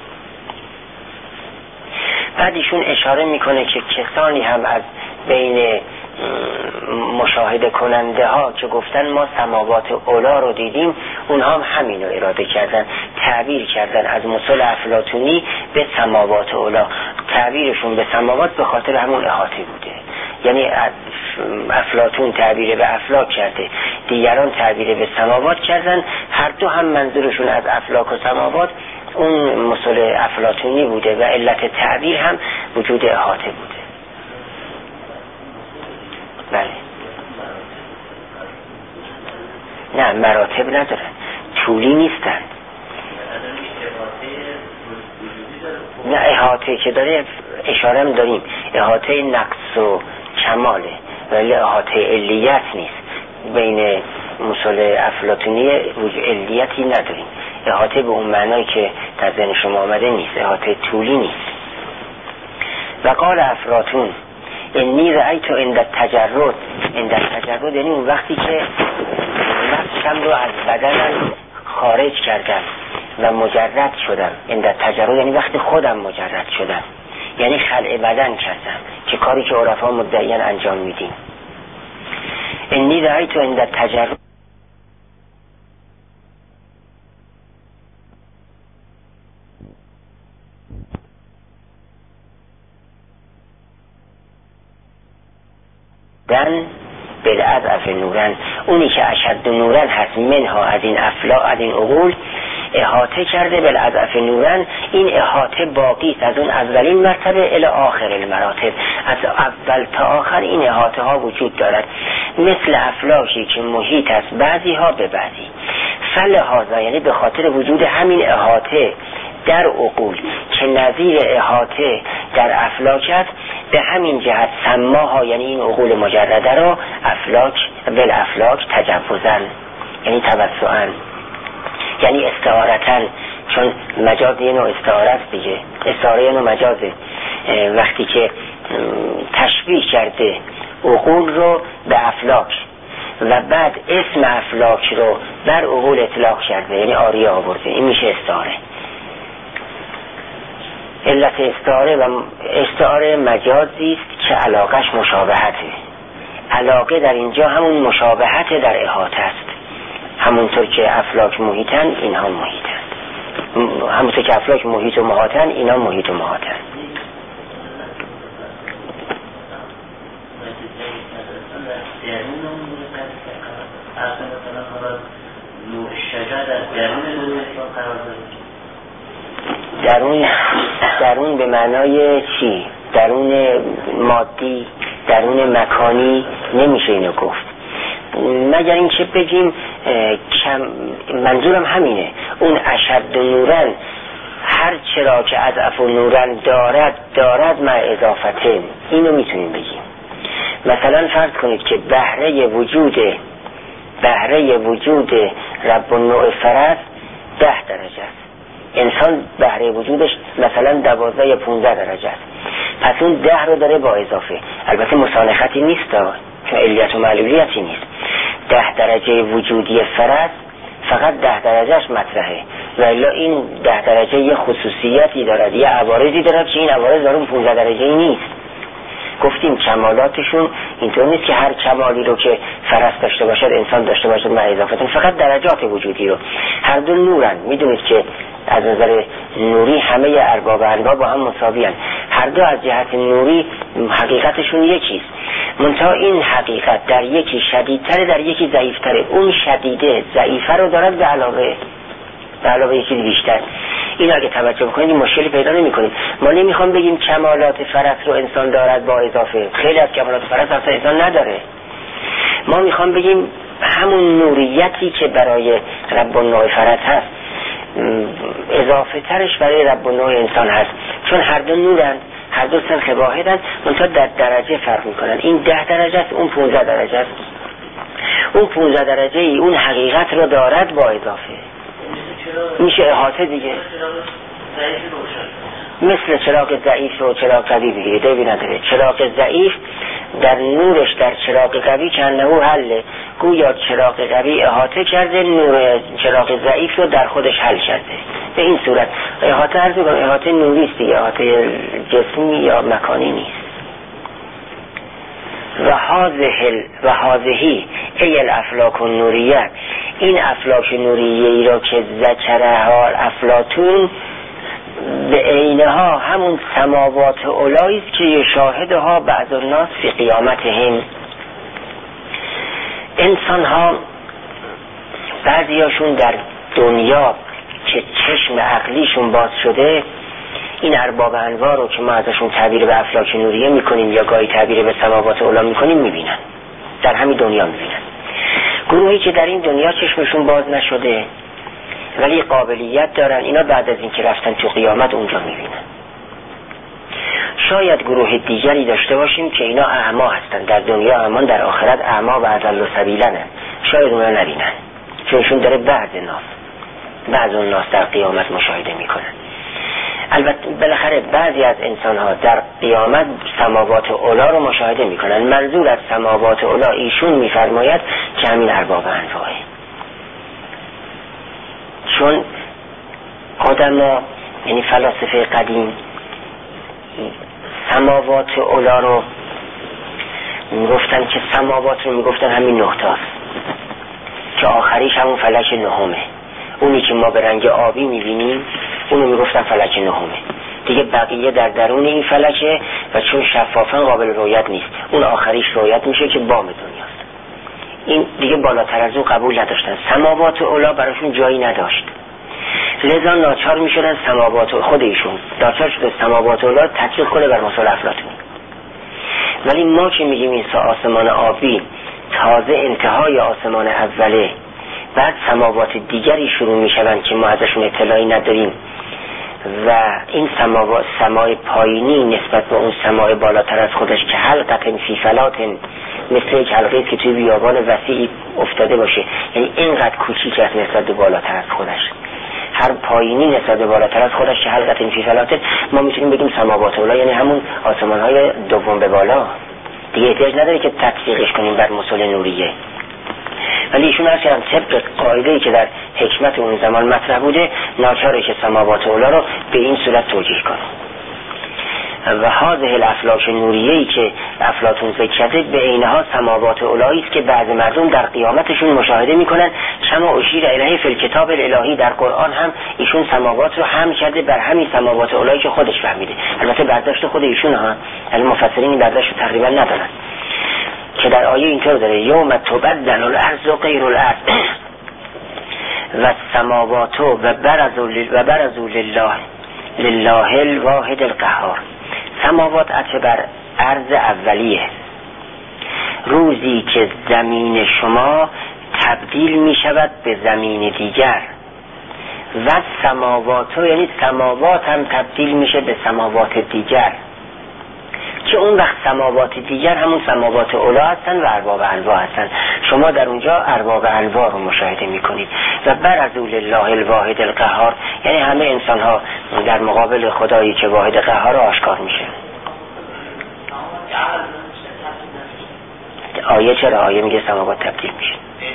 بعد ایشون اشاره میکنه که کسانی هم از بین مشاهده کننده ها که گفتن ما سماوات اولا رو دیدیم، اونها هم همین رو اراده کردن، تعبیر کردن از مثل افلاطونی به سماوات اولا. تعبیرشون به سماوات به خاطر همون احاطه بوده، یعنی افلاطون تعبیر به افلاک کرده، دیگران تعبیر به سماوات کردن. هر دو هم منظورشون از افلاک و سماوات اون مثل افلاطونی بوده و علت تعبیر هم وجود احاطه بوده. بله. نه مراتب ندارن، طولی نیستن. نه احاطه که داره اشاره هم داریم، احاطه نقص و کماله، ولی احاطه علیت نیست. بین مثل افلاطونی علیتی نداریم. احاطه به اون معنایی که در ذهن شما آمده نیست، احاطه طولی نیست. و قال افلاطون انی رأیت عند التجرد یعنی اون وقتی که نفسم رو از بدنم خارج کردم و مجرد شدم. عند التجرد یعنی وقتی خودم مجرد شدم، یعنی خلع بدن کردم، که کاری که عرفا مدعیان انجام میدیم. انی رأیت عند التجرد دن بالعضف نورن، اونی که اشد نورن هست منها از این افلاک از این عقول احاطه کرده بالعضف نورن. این احاطه باقی است از اون اولین مرتبه الی آخر المراتب، از اول تا آخر این احاطه ها وجود دارد، مثل افلاکی که محیط است بعضی ها به بعضی. فلهذا یعنی به خاطر وجود همین احاطه در عقول که نظیر احاطه در افلاک است، به همین جهت سماها یعنی این عقول مجرده را افلاک بالافلاک تجوزن، یعنی توسعاً، یعنی استعارتن، چون مجاز یه نوع استعاره است دیگه، استعاره یه نوع مجازه. وقتی که تشبیه کرده عقول رو به افلاک و بعد اسم افلاک رو بر عقول اطلاق کرده، یعنی آریه آورده، این میشه استعاره. علت استعاره مجازی است که علاقش مشابهته. علاقه در اینجا همون مشابهت در احاطه است، همونطور که افلاک محیطن اینها محیطن، همونطور که افلاک محیط و محاطن اینا محیط و محاطن. درون به معنای چی؟ درون مادی، درون مکانی نمیشه اینو گفت، مگر این که بگیم منظورم همینه. اون اشد نورن هر چرا که اضعف نورن دارد مع اضافته، اینو میتونیم بگیم. مثلا فرض کنید که بهره وجود رب النوع فرد 10 درجه است، انسان بهره وجودش مثلا 12 یا 15 درجه است، پس اون 10 رو داره با اضافه. البته مسانختی نیست، چون علیت و معلولیتی نیست. 10 درجه وجودی فرد فقط 10 درجهش مطرحه، ولی این 10 درجه یه خصوصیتی دارد، یه عوارضی دارد که این عوارض در اون 15 درجه نیست. گفتیم کمالاتشون اینطور نیست که هر کمالی رو که فرس داشته باشد انسان داشته باشد مع اضافتون، فقط درجات وجودی رو. هر دو نورن، میدونید که از نظر نوری همه ارباب انواع با هم مساویان، هر دو از جهت نوری حقیقتشون یکیست، منتها این حقیقت در یکی شدیدتره در یکی ضعیفتره. اون شدیده ضعیفه رو دارد به علاوه یکی بیشتر. این اگه توجه بکنید این مشکلی پیدا نمی‌کنیم. ما نمیخوام بگیم کمالات فرس رو انسان دارد با اضافه، خیلی از کمالات فرس اصلا انسان نداره. ما میخوام بگیم همون نوریتی که برای رب النوع فرس هست اضافه ترش برای رب النوع انسان هست، چون هر دو نورن، هر دو سنخ واحدن، منتها در درجه فرق میکنن. این 10 درجه است، اون 15 درجه است. اون 15 درجه ای اون حقیقت رو دارد با اضافه، میشه احاطه دیگه. مثل چراغ ضعیف و چراغ قوی بگیرید، دیوی نداره. چراغ ضعیف در نورش در چراغ قوی کنهو حله، گویا چراغ قوی احاطه کرده، نور چراغ ضعیف رو در خودش حل کرده. به این صورت احاطه عرض کنم، احاطه نوری است دیگه، احاطه جسمی یا مکانی نیست. و هذهی ای الافلاک النوریه، این افلاک نوریه ای را که ذکرها افلاطون به عینها همون سماوات علایی است که شاهدها بعض الناس فی قیامتهم. انسان ها بعضیاشون در دنیا که چشم عقلیشون باز شده این ارباب انوار رو که ما ازشون تعبیر به افلاک نوریه میکنیم یا گاهی تعبیر به سماوات علا میکنیم میبینن، در همین دنیا میبینن. گروهی که در این دنیا چشمشون باز نشده ولی قابلیت دارن، اینا بعد از این که رفتن تو قیامت اونجا میبینن. شاید گروه دیگری داشته باشیم که اینا اعما هستن، در دنیا اعما، در آخرت اعما و اضل سبیلن، شاید اونا نبینن چونشون داره بعض اون ناس در قیامت مشاهده میکنن. البته بالاخره بعضی از انسان ها در قیامت سماوات علا رو مشاهده میکنن. منظور از سماوات علا ایشون میفرماید که همین ارباب انواعه. چون آدما یعنی فلاسفه قدیم سماوات علا رو میگفتن که سماوات رو میگفتن همین نقطه‌است که آخریش همون فلک نهمه. اونی که ما به رنگ آبی میبینیم اونو میگفتن فلک نهمه. دیگه بقیه در درون این فلکه و چون شفافا قابل رؤیت نیست، اون آخریش رؤیت میشه که بام دنیاست. این دیگه بالاتر از اون قبول نداشتن. سماوات علا براشون جایی نداشت، لذا ناچار میشدن سماوات خود ایشون ناچار شده سماوات علا تطبیق کنه بر مثال افلاطونی. ولی ما که میگیم این آسمان آبی تازه انتهای آسمان اوله، بعد سماوات دیگری شروع میشوند که ما ازشون اطلاعی نداریم و این سمای پایینی نسبت به اون سمای بالاتر از خودش که حلقه فی فلات مثل یک حلقه که توی بیابان وسیعی افتاده باشه، یعنی اینقدر کوچیک است نسبت به بالاتر از خودش، هر پایینی نسبت به بالاتر از خودش که حلقه فی فلات، ما میتونیم بگیم سماوات علا یعنی همون آسمان های دوم به بالا. دیگه احتیاج نداره که تطبیقش کنیم بر مثال نوریه. ولی ایشون هرچند طبق قاعده‌ای که در حکمت اون زمان مطرح بوده ناچاره که سماوات علا رو به این صورت توجیه کنه. و هذه الافلاک نوریه‌ای که افلاطون ذکر کرده به عینها سماوات علایی است که بعض مردم در قیامتشون مشاهده میکنن. کما اشیر الیه فی الکتاب الالهی، در قرآن هم ایشون سماوات رو هم کرده بر همین سماوات علایی که خودش فهمیده. البته برداشت خود ایشون ها، المفسرین این برداشت تقریبا ندارن که در آیه اینطور داره یوم تبدل الارض غیر الارض و السماوات و برزوا لله الواحد القهار. سماوات عطف بر ارض اولیه، روزی که زمین شما تبدیل می شود به زمین دیگر و سماوات یعنی سماوات هم تبدیل میشه به سماوات دیگر که اون وقت سماوات دیگر همون سماوات علا هستن و ارباب انواع هستن. شما در اونجا ارباب انواع رو مشاهده میکنید. و برزوا لله الواحد القهار یعنی همه انسان ها در مقابل خدایی که واحد قهار آشکار میشه. آیه چرا؟ آیه میگه سماوات تبدیل میشه.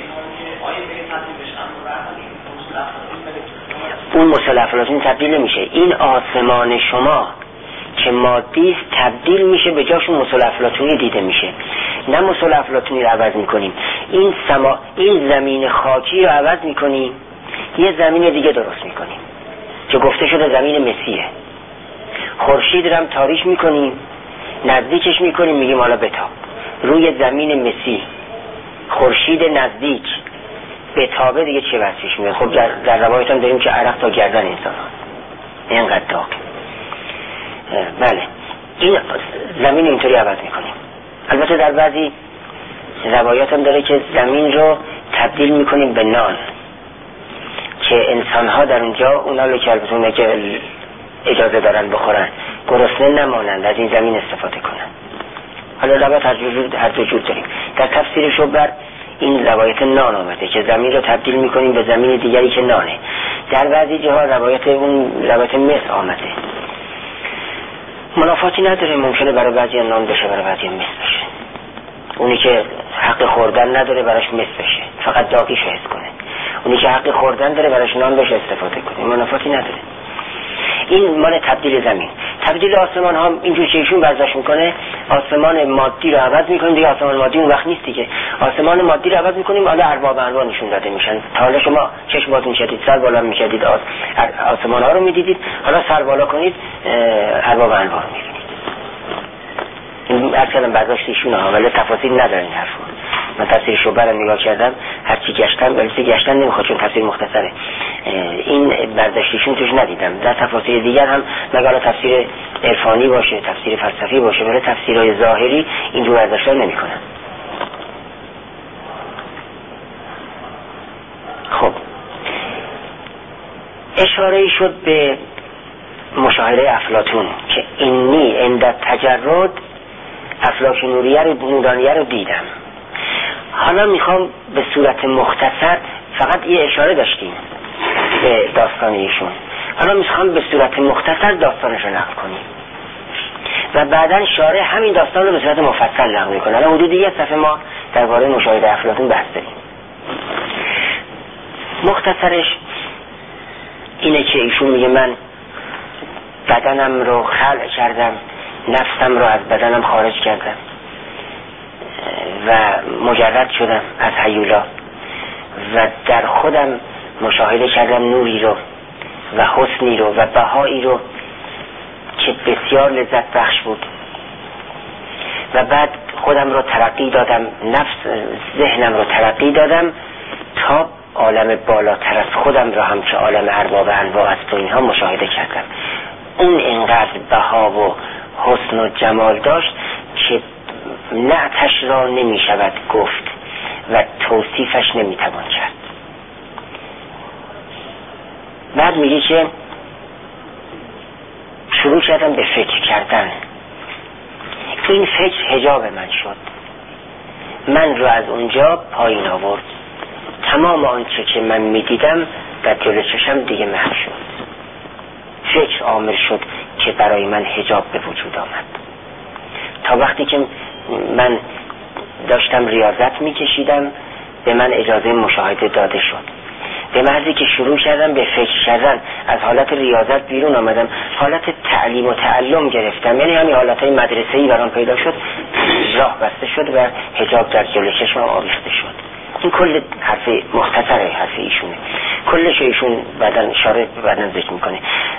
اون مثال افلاطون تبدیل نمیشه. این آسمان شما که مادی تبدیل میشه به جاشون مثال افلاطونی دیده میشه. نه مثال افلاطونی رو عوض میکنیم، این زمین خاکی رو عوض میکنیم، یه زمین دیگه درست میکنیم که گفته شده زمین مسیحه. خورشید رو هم تاریک میکنیم، نزدیکش میکنیم، میگیم حالا بتاب. روی زمین مسیح خورشید نزدیک بتابه دیگه چه وصفش میاد؟ خب در روایت هم داریم که عرق تا گردن انسان ها اینقدر داغ. بله این زمین اینطوری عوض میکنیم. البته در بعضی روایات هم داره که زمین رو تبدیل میکنیم به نان که انسان ها در اونجا اونا که البته اونا که اجازه دارن بخورن گرسنه نمانند از این زمین استفاده کنن. حالا روایت هر دو جور داریم. در تفسیر شبر این روایت نان آمده که زمین رو تبدیل میکنیم به زمین دیگری که نانه. در بعضی جاها روایت مس آمده. منافاتی نداره، ممکنه برای بعضی نان بشه برای بعضی مس بشه. اونی که حق خوردن نداره براش مس بشه، فقط داغیشو حس کنه. اونی که حق خوردن داره براش نان بشه استفاده کنه، منافاتی نداره. این مال تبدیل زمین. تبدیل آسمان ها اینجور که ایشون برداشت میکنه، آسمان مادی رو عوض میکنیم دیگه، آسمان مادی اون وقت نیست دیگه، آسمان مادی رو عوض میکنیم، حالا ارباب انواع نشون داده میشن. تا حالا شما چشم باز میشدید، سر بالا میشدید، آسمان ها رو میدیدید، حالا سر بالا کنید ارباب انواع رو میبینید. این اصلا برداشت ایشون ها، ولی تفاصیل نداره این حرف. من تفسیر شعبه رو نگاه کردم، هرچی گشتم ولی گشتن نمیخواد چون تفسیر مختصره، این برداشتیشون توش ندیدم. در تفاسیر دیگر هم مگر تفسیر عرفانی باشه، تفسیر فلسفی باشه، ولی تفسیرهای ظاهری اینجور برداشت‌ها نمی‌کنن. خب اشاره شد به مشاهده افلاطون که اینی عند تجرد افلاک نورانیه رو دیدم. حالا میخوام به صورت مختصر، فقط یه اشاره داشتیم به داستان ایشون، حالا میخوام به صورت مختصر داستانش رو نقل کنیم و بعداً شارح همین داستان رو به صورت مفصل نقل میکنه. حالا حدود یک صفحه ما درباره مشاهده افلاطون بحث داریم. مختصرش اینه که ایشون میگه من بدنم رو خلع کردم، نفسم رو از بدنم خارج کردم و مجرد شدم از هیولا و در خودم مشاهده کردم نوری رو و حسنی رو و بهایی رو که بسیار لذت بخش بود و بعد خودم رو ترقی دادم، ذهنم رو ترقی دادم تا عالم بالاتر از خودم رو هم که عالم ارباب انواع است و اینها مشاهده کردم. اون اینقدر بها و حسن و جمال داشت که نعتش را نمی شود گفت و توصیفش نمی توان کرد. بعد میگه که شروع کردم به فکر کردن. این فکر حجاب من شد، من رو از اونجا پایین آورد، تمام آنچه که من میدیدم در جلوی چشم دیگه محو شد. فکر عامل شد که برای من حجاب به وجود آمد. تا وقتی که من داشتم ریاضت میکشیدم به من اجازه مشاهده داده شد. به محضی که شروع کردم به فکر کردن، از حالت ریاضت بیرون آمدم، حالت تعلیم و تعلم گرفتم، یعنی همین حالتهای مدرسه‌ای برام پیدا شد، راه بسته شد و حجاب در جلوی چشمم آویخته شد. این کل حرف مختصره، حرف ایشونه، کلش ایشون بعدن اشاره بعدن ذکر میکنه.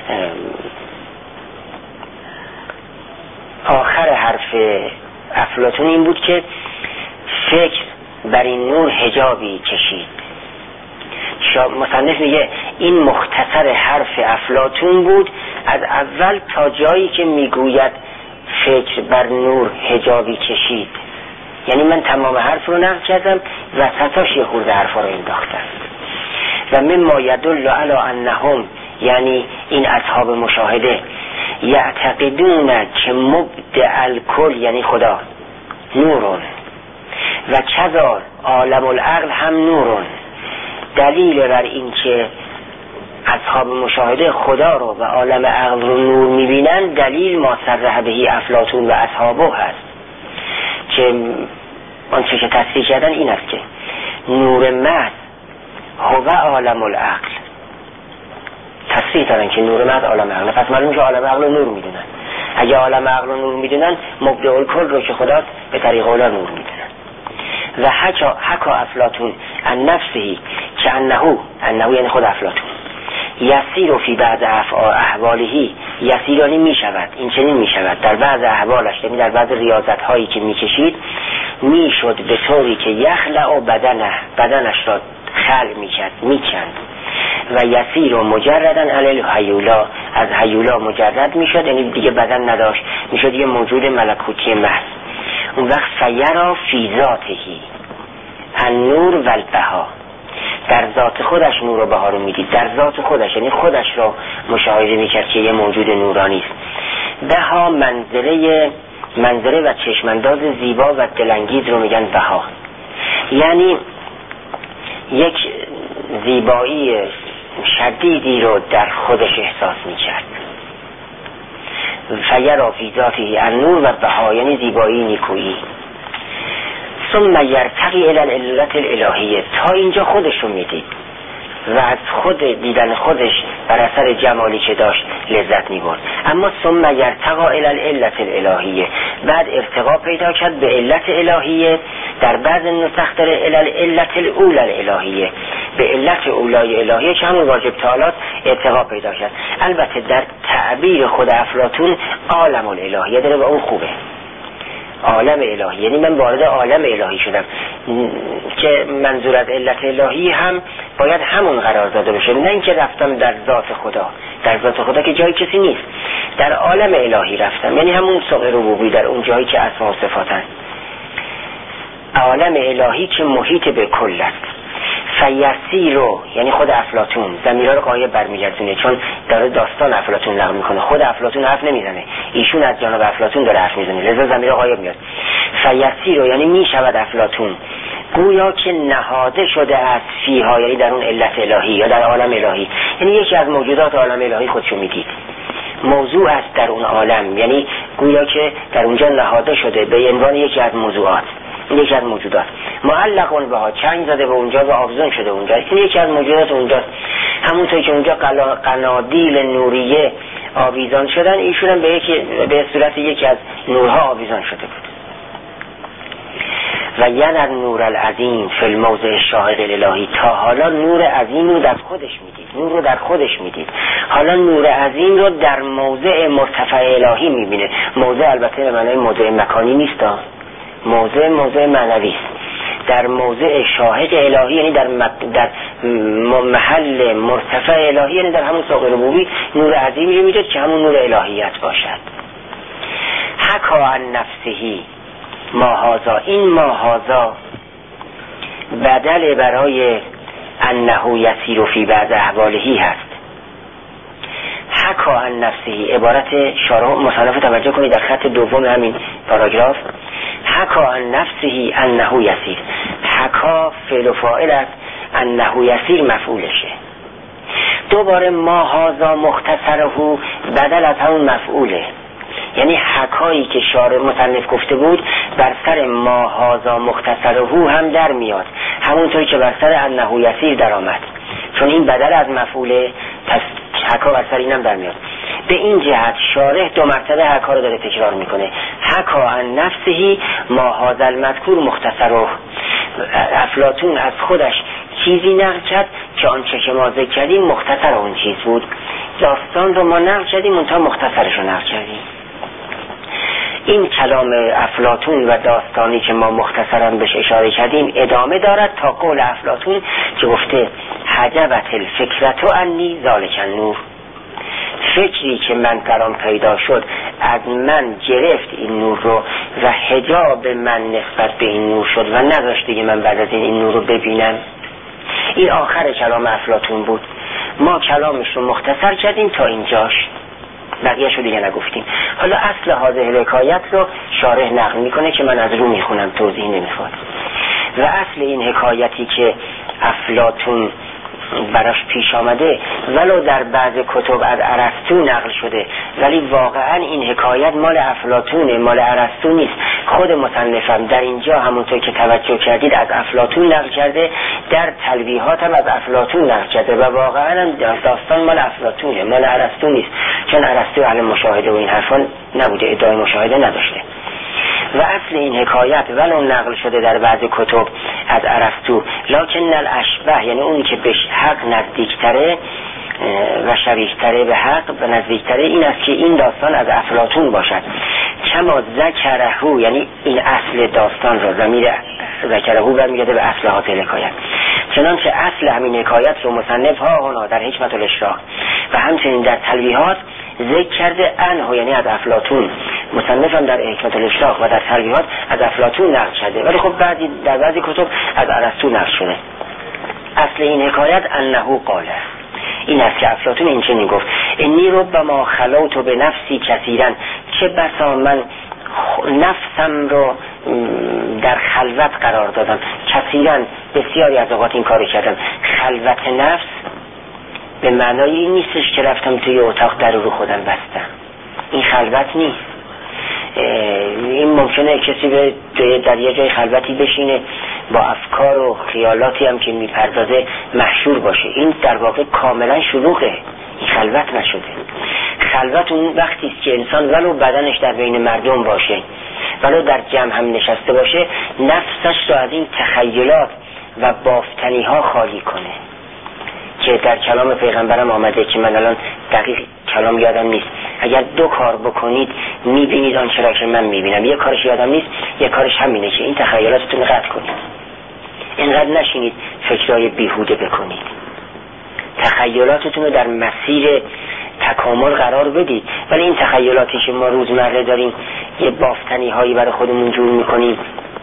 آخر حرف افلاطون این بود که فکر بر این نور حجابی کشید. مصنف میگه این مختصر حرف افلاطون بود از اول تا جایی که میگوید فکر بر نور حجابی کشید. یعنی من تمام حرف رو نقل کردم، وسطاش یه خورده حرفا رو انداختم. و مما یدل علی انهم، یعنی این اصحاب مشاهده، یعتقدون که مبدع الکل یعنی خدا نورون و کذا عالم العقل هم نورون. دلیل بر این که اصحاب مشاهده خدا رو و عالم عقل رو نور میبینن، دلیل ما صرح بهی افلاطون و اصحابه هست که آنچه که تصریح کردن این است که نور محض هو عالم العقل. تصریح دارن که نور محض عالم عقل، پس معلوم که عالم عقل رو نور میدونن. اگه عالم عقل رو نور میدونن، مبدع الکل رو که خداست به طریق اولا نور میدونن. و حکا افلاطون عن نفسهی که انه یعنی خود افلاطون، یسیر فی بعض احوالهی، یسیرانی می شود، این چنین می شود در بعض احوالش، یعنی در بعض ریاضت هایی که می کشید می شد به طوری که یخلع و بدنش را خلع می کرد، می کند و یسیر و مجردن علی الهیولا، از هیولا مجرد می شد، یعنی دیگه بدن نداشت، می شد یه موجود ملکوتی محض. اون وقت فیرا فی ذاتهی النور و البها، در ذات خودش نور و بها رو میدید، در ذات خودش، یعنی خودش رو مشاهده میکرد که یه موجود نورانی است. بها منظره و چشمانداز زیبا و دلانگیز رو میگن بها، یعنی یک زیبایی شدیدی رو در خودش احساس میکرد. فیرا فی ذاته النور و بها یعنی زیبایی، نیکویی. ثم یرتقی الی العلت الالهیه، تا اینجا خودش رو میدید و از خود دیدن خودش بر اثر جمالی که داشت لذت می‌برد. اما ثم یرتقی الی العلة الالهیه، بعد ارتقا پیدا کرد به علت الهیه. در بعض نسخ داره الی العلة الاولى الالهیه، به علت اولای الهیه که همون واجب تعالی ارتقا پیدا کرد. البته در تعبیر خود افلاطون عالم الالهیه داره و اون خوبه، عالم الهی، یعنی من وارد عالم الهی شدم که منظور از علت الهی هم باید همون قرار داده بشه، نه اینکه رفتم در ذات خدا. در ذات خدا که جای کسی نیست، در عالم الهی رفتم، یعنی همون سوق ربوبی، در اون جایی که اسما و صفاتن، عالم الهی که محیط به کل است. فیسیرو یعنی خود افلاطون ضمیرها رو غایب برمیگردونه، چون داره داستان افلاطون نقل میکنه، خود افلاطون حرف نمیزنه، ایشون از جانب افلاطون داره حرف میزنه، لذا ضمیرها غایب میاد. فیسیرو یعنی میشود افلاطون گویا که نهاده شده از فیها، یعنی در اون علت الهی یا در عالم الهی، یعنی یکی از موجودات عالم الهی خودشو میدید، موضوع است در اون عالم، یعنی گویا که در اونجا نهاده شده به عنوان یکی از موضوعات، یکی از موجودات. معلقون بها، چنگ زده به اونجا و آویزان شده اونجا، این یکی از موجودات اونجاست. همونطور که اونجا قنادیل نوریه آویزان شدن، ایشون هم به صورت یکی از نورها آویزان شده بود. و ینر نور العظیم فی الموضع شاهد الالهی، تا حالا نور عظیم رو در خودش میدید، نور رو در خودش میدید، حالا نور عظیم رو در موضع مرتفع الهی میبینه. موضع البته به معنی موضع مکانی نیست، موضع معنوی است. در موضع شاهد الهی یعنی در محل مرتفع الهی، یعنی در همون ساق ربوبی نور عظیمی رو میدید که همون نور الهیت باشد. حکا عن نفسهی ماهازا، این ماهازا بدل برای انه یسیر فی بعض احوالهی هست. حکا عن نفسهی عبارت شارح مصنف توجه کنید در خط دوم همین پاراگراف، حکا عن نفسهی انه یسیر، حکا فعل و فاعل است، انه یسیر مفعولشه. دوباره ماهازا مختصره بدل از همون مفعوله، یعنی حکایی که شارح مصنف گفته بود بر سر ماهازا مختصره هم در میاد، همونطوری که بر سر انه یسیر در آمد، چون این بدل از مفعوله، پس حکا بر سر اینم در میاد. به این جهت شارح دو مرتبه حکا رو داره تکرار میکنه. حکا عن نفسهی ماهازا المذکور مختصره، افلاطون از خودش چیزی نقل کرد که آنچه که ما ذکر کردیم مختصر اون چیز بود. داستان رو ما نقل کردیم، منتها مختصرش رو نقل کردیم. این کلام افلاطون و داستانی که ما مختصرا بهش اشاره کردیم ادامه دارد تا قول افلاطون که گفته حجبت الفکرة عنی ذالک النور، فکری که من درام پیدا شد از من گرفت این نور رو و حجاب من نسبت به این نور شد و نداشت دیگه من بعد از این نور رو ببینم. این آخر کلام افلاطون بود، ما کلامش رو مختصر کردیم تا اینجاش، بقیه شو دیگه نگفتیم. حالا اصل هذه حکایت رو شارح نقل میکنه که من از رو میخونم، توضیح نمیخواد. و اصل این حکایتی که افلاطون براش پیش آمده ولو در بعض کتب از ارسطو نقل شده، ولی واقعا این حکایت مال افلاطونه، مال ارسطو نیست. خود مصنفم در اینجا همونطور که توجه کردید از افلاطون نقل کرده، در تلویحات هم از افلاطون نقل کرده و واقعا داستان مال افلاطونه، مال ارسطو نیست، چون ارسطو اهل مشاهده و این حرفان نبوده، ادعای مشاهده نداشته. و اصل این حکایت ولو نقل شده در بعض کتب از ارسطو، لکن الاشبه یعنی اونی که به حق نزدیکتره و شبیه‌تره به حق و نزدیکتره این است که این داستان از افلاطون باشد. کما ذکره، یعنی این اصل داستان را ضمیر ذکره برمیگرده به اصل هذه حکایت، چنانچه اصل همین حکایت رو مصنف ها هنا در حکمت الاشراق و همچنین در تلویحات ذکر کرده انه، یعنی از افلاطون. مصنف هم در حکمت الاشراق و در تلویحات از افلاطون نقل شده، ولی خب در بعضی کتب از ارسطو نقل شده. اصل این حکایت انه قاله، این است که افلاطون این چنین گفت: انی ربما خلوت به نفسی کثیرا، چه بسا من نفسم رو در خلوت قرار دادم، کثیرا بسیاری از اوقات این کارو کردم. خلوت نفس به معنای این نیستش که رفتم توی اتاق در رو خودم بستم، این خلوت نیست. این ممکنه کسی به در یه جای خلوتی بشینه با افکار و خیالاتی هم که میپردازه محشور باشه، این در واقع کاملا شلوغه، این خلوت نشده. خلوت اون وقتی است که انسان ولو بدنش در بین مردم باشه، ولو در جمع هم نشسته باشه، نفسش را از این تخیلات و بافتنی ها خالی کنه که در کلام پیغمبرم آمده که من الان دقیق کلام یادم نیست، اگر 2 کار بکنید میبینید آنچه را که من میبینم. یک کارش یادم نیست، یک کارش همینه که این تخیلاتتون قطع کنید، اینقدر نشینید فکرهای بیهوده بکنید، تخیلاتتون رو در مسیر تکامل قرار بدید. ولی این تخیلاتی که ما روزمره داریم یه بافتنی هایی برای خودمون جور میکنیم،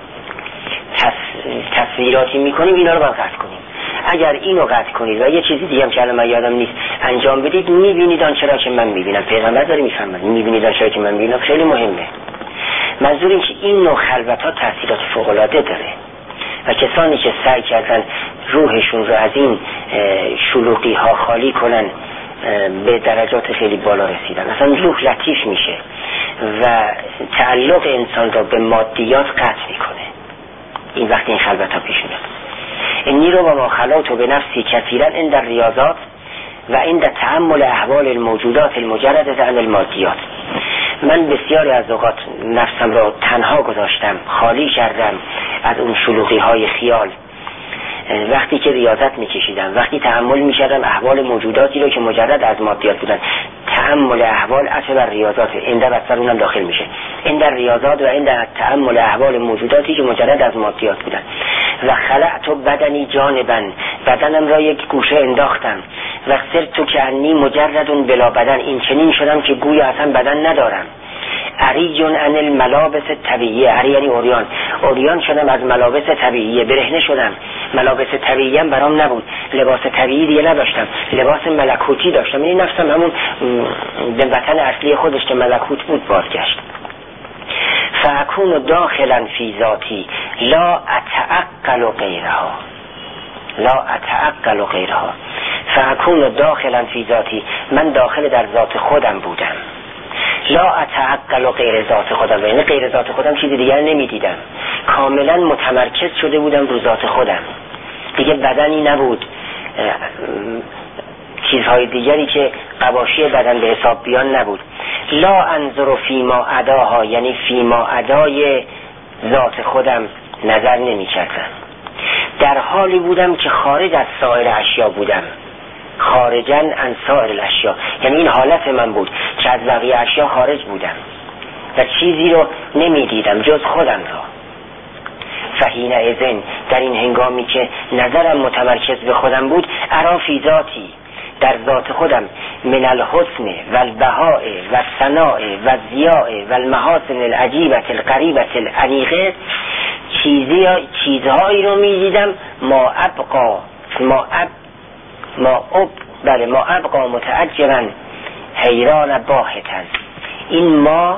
تصویراتی میکنیم، اینا رو باید قطع کنیم. اگر اینو قطع کنید و یه چیزی دیگه هم که الان من یادم نیست انجام بدید، میبینید آنچه را که من میبینم. پیغمبر داره میفرماید میبینید آنچه را که من میبینم. خیلی مهمه. منظور این که این نوع خلوت ها تاثیرات فوق العاده داره و کسانی که سعی کردن روحشون رو از این شلوغی ها خالی کنن به درجات خیلی بالا رسیدن. اصلا روح لطیف میشه و تعلق انسان را به مادیات قطع میکنه این وقت این خلوت ها پیش میاد. اینی رو با ما خلوت و به نفسی کثیرا عند ریاضات و عند تأمل احوال الموجودات المجرده عن المادیات. من بسیاری از اوقات نفسم را تنها گذاشتم، خالی کردم از اون شلوغی های خیال وقتی که ریاضت میکشیدم، وقتی تأمل میکردم احوال موجوداتی رو که مجرد از مادیات بودن. تأمل احوال عطف بر ریاضات، اینده بستر اونم داخل میشه، این در ریاضات و این در تأمل احوال موجوداتی که مجرد از مادیات بودن. و خلعت بدنی جانبا، بدنم را یک گوشه انداختم. و صرت کأنی مجرد بلا بدن، این چنین شدم که گویا اصلا بدن ندارم. عریجون عن الملابس طبیعیه، عری یعنی اوریان شدم از ملابس طبیعیه، برهنه شدم. ملابس طبیعیم برام نبود، لباس طبیعی دیگه نداشتم، لباس ملکوتی داشتم. این نفسم همون به وطن اصلی خودش که ملکوت بود بازگشت. فاکون داخلا فی ذاتی لا اتعقل غیرها، لا اتعقل غیرها. فاکون داخلا فی ذاتی، من داخل در ذات خودم بودم. لا اتعقل غیر ذات خودم، یعنی غیر ذات خودم چیزی دیگر نمیدیدم. کاملا متمرکز شده بودم رو ذات خودم، دیگه بدنی نبود، چیزهای دیگری که قواشی بدن به حساب بیان نبود. لا انظر فیما اداها، یعنی فیما ادای ذات خودم نظر نمی کردم. در حالی بودم که خارج از سایر اشیا بودم، خارجاً عن سایر الاشیا، یعنی این حالت من بود که از بقیه اشیا خارج بودم و چیزی رو نمی دیدم جز خودم را. فحین اذن، در این هنگامی که نظرم متمرکز به خودم بود، ارا فی ذاتی، در ذات خودم، من الحسن و البهاء و الثناء و الضیاء و المحاسن العجیبه الغریبه الانیقه، چیزهایی رو می دیدم ما ابقا متعجبا حیران باهتا. این ما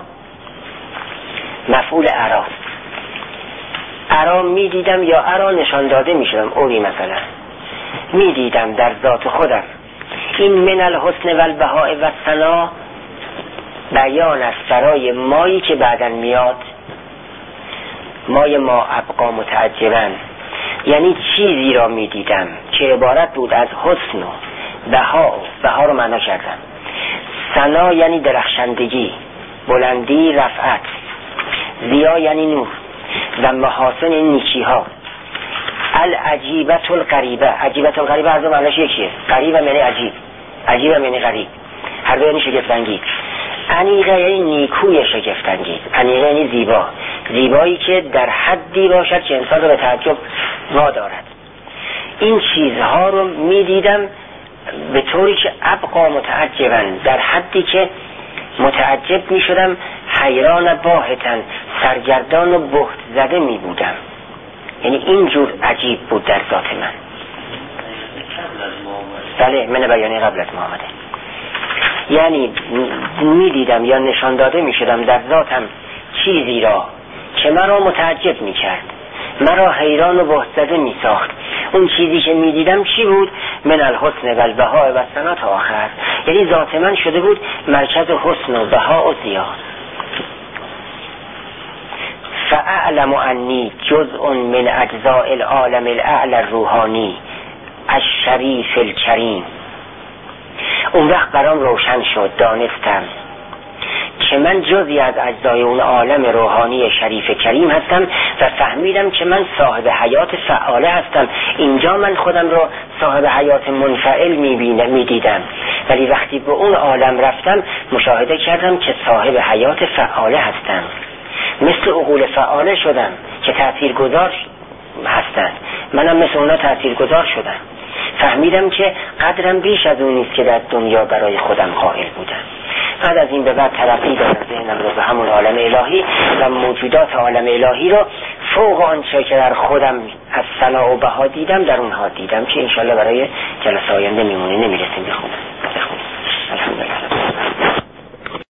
مفعول اراست. ارا می دیدم یا ارا نشان داده می شدم، اوی مثلا می دیدم در ذات خودم. این من الحسن و البهاء و الثنا بیان است برای مایی که بعداً میاد، مای ما ابقا متعجبا، یعنی چیزی را می دیدم که عبارت بود از حسن و بها رو معنا کردم. ثنا یعنی درخشندگی، بلندی، رفعت. ضیا یعنی نور و محاسن نیکی ها. العجیبت الغریبه، عجیبت الغریبه هر دو معناش یکیه، غریب یعنی عجیب، عجیب یعنی غریب، هر دو یعنی شگفت‌انگیز. انیقه یعنی نیکوی شگفت‌انگیز، انیقه یعنی زیبا، زیبایی که در حدی باشد که انسان رو به تعجب وادارد. این چیزها رو می دیدم به طوری که ابقا متعجبا، در حدی که متعجب می شدم، حیران باهتن، سرگردان و بهت زده می بودم. یعنی اینجور عجیب بود در ذات من. بله، من بیانی قبل از ما آمده. یعنی می دیدم یا نشان داده می شدم در ذاتم چیزی را که مرا متعجب می کرد، مرا حیران و بهت زده می ساخت. اون چیزی که می دیدم چی بود؟ من الحسن و البهاء و الثنا تا آخر. یعنی ذات من شده بود مرکز حسن و بها و ضیا. فاعلم انی جزء من اجزاء العالم الاعلی الروحانی الشریف الکریم. اون وقت برام روشن شد، دانستم که من جزئی از اجزای اون عالم روحانی شریف کریم هستم و فهمیدم که من صاحب حیات فعاله هستم. اینجا من خودم رو صاحب حیات منفعل میدیدم، ولی وقتی به اون عالم رفتم مشاهده کردم که صاحب حیات فعاله هستم، مثل عقول فعاله شدم که تأثیرگذار هستند. منم مثل اونا تأثیرگذار شدم. فهمیدم که قدرم بیش از اون نیست که در دنیا برای خودم قائل بودم. بعد از این به بعد ترقی دادم ذهنم رو به همون عالم الهی و موجودات عالم الهی رو فوق آنچه که در خودم از ثنا و بها دیدم در اونها دیدم که انشالله برای جلسه آینده میمونه. نمیرسیم بخونم.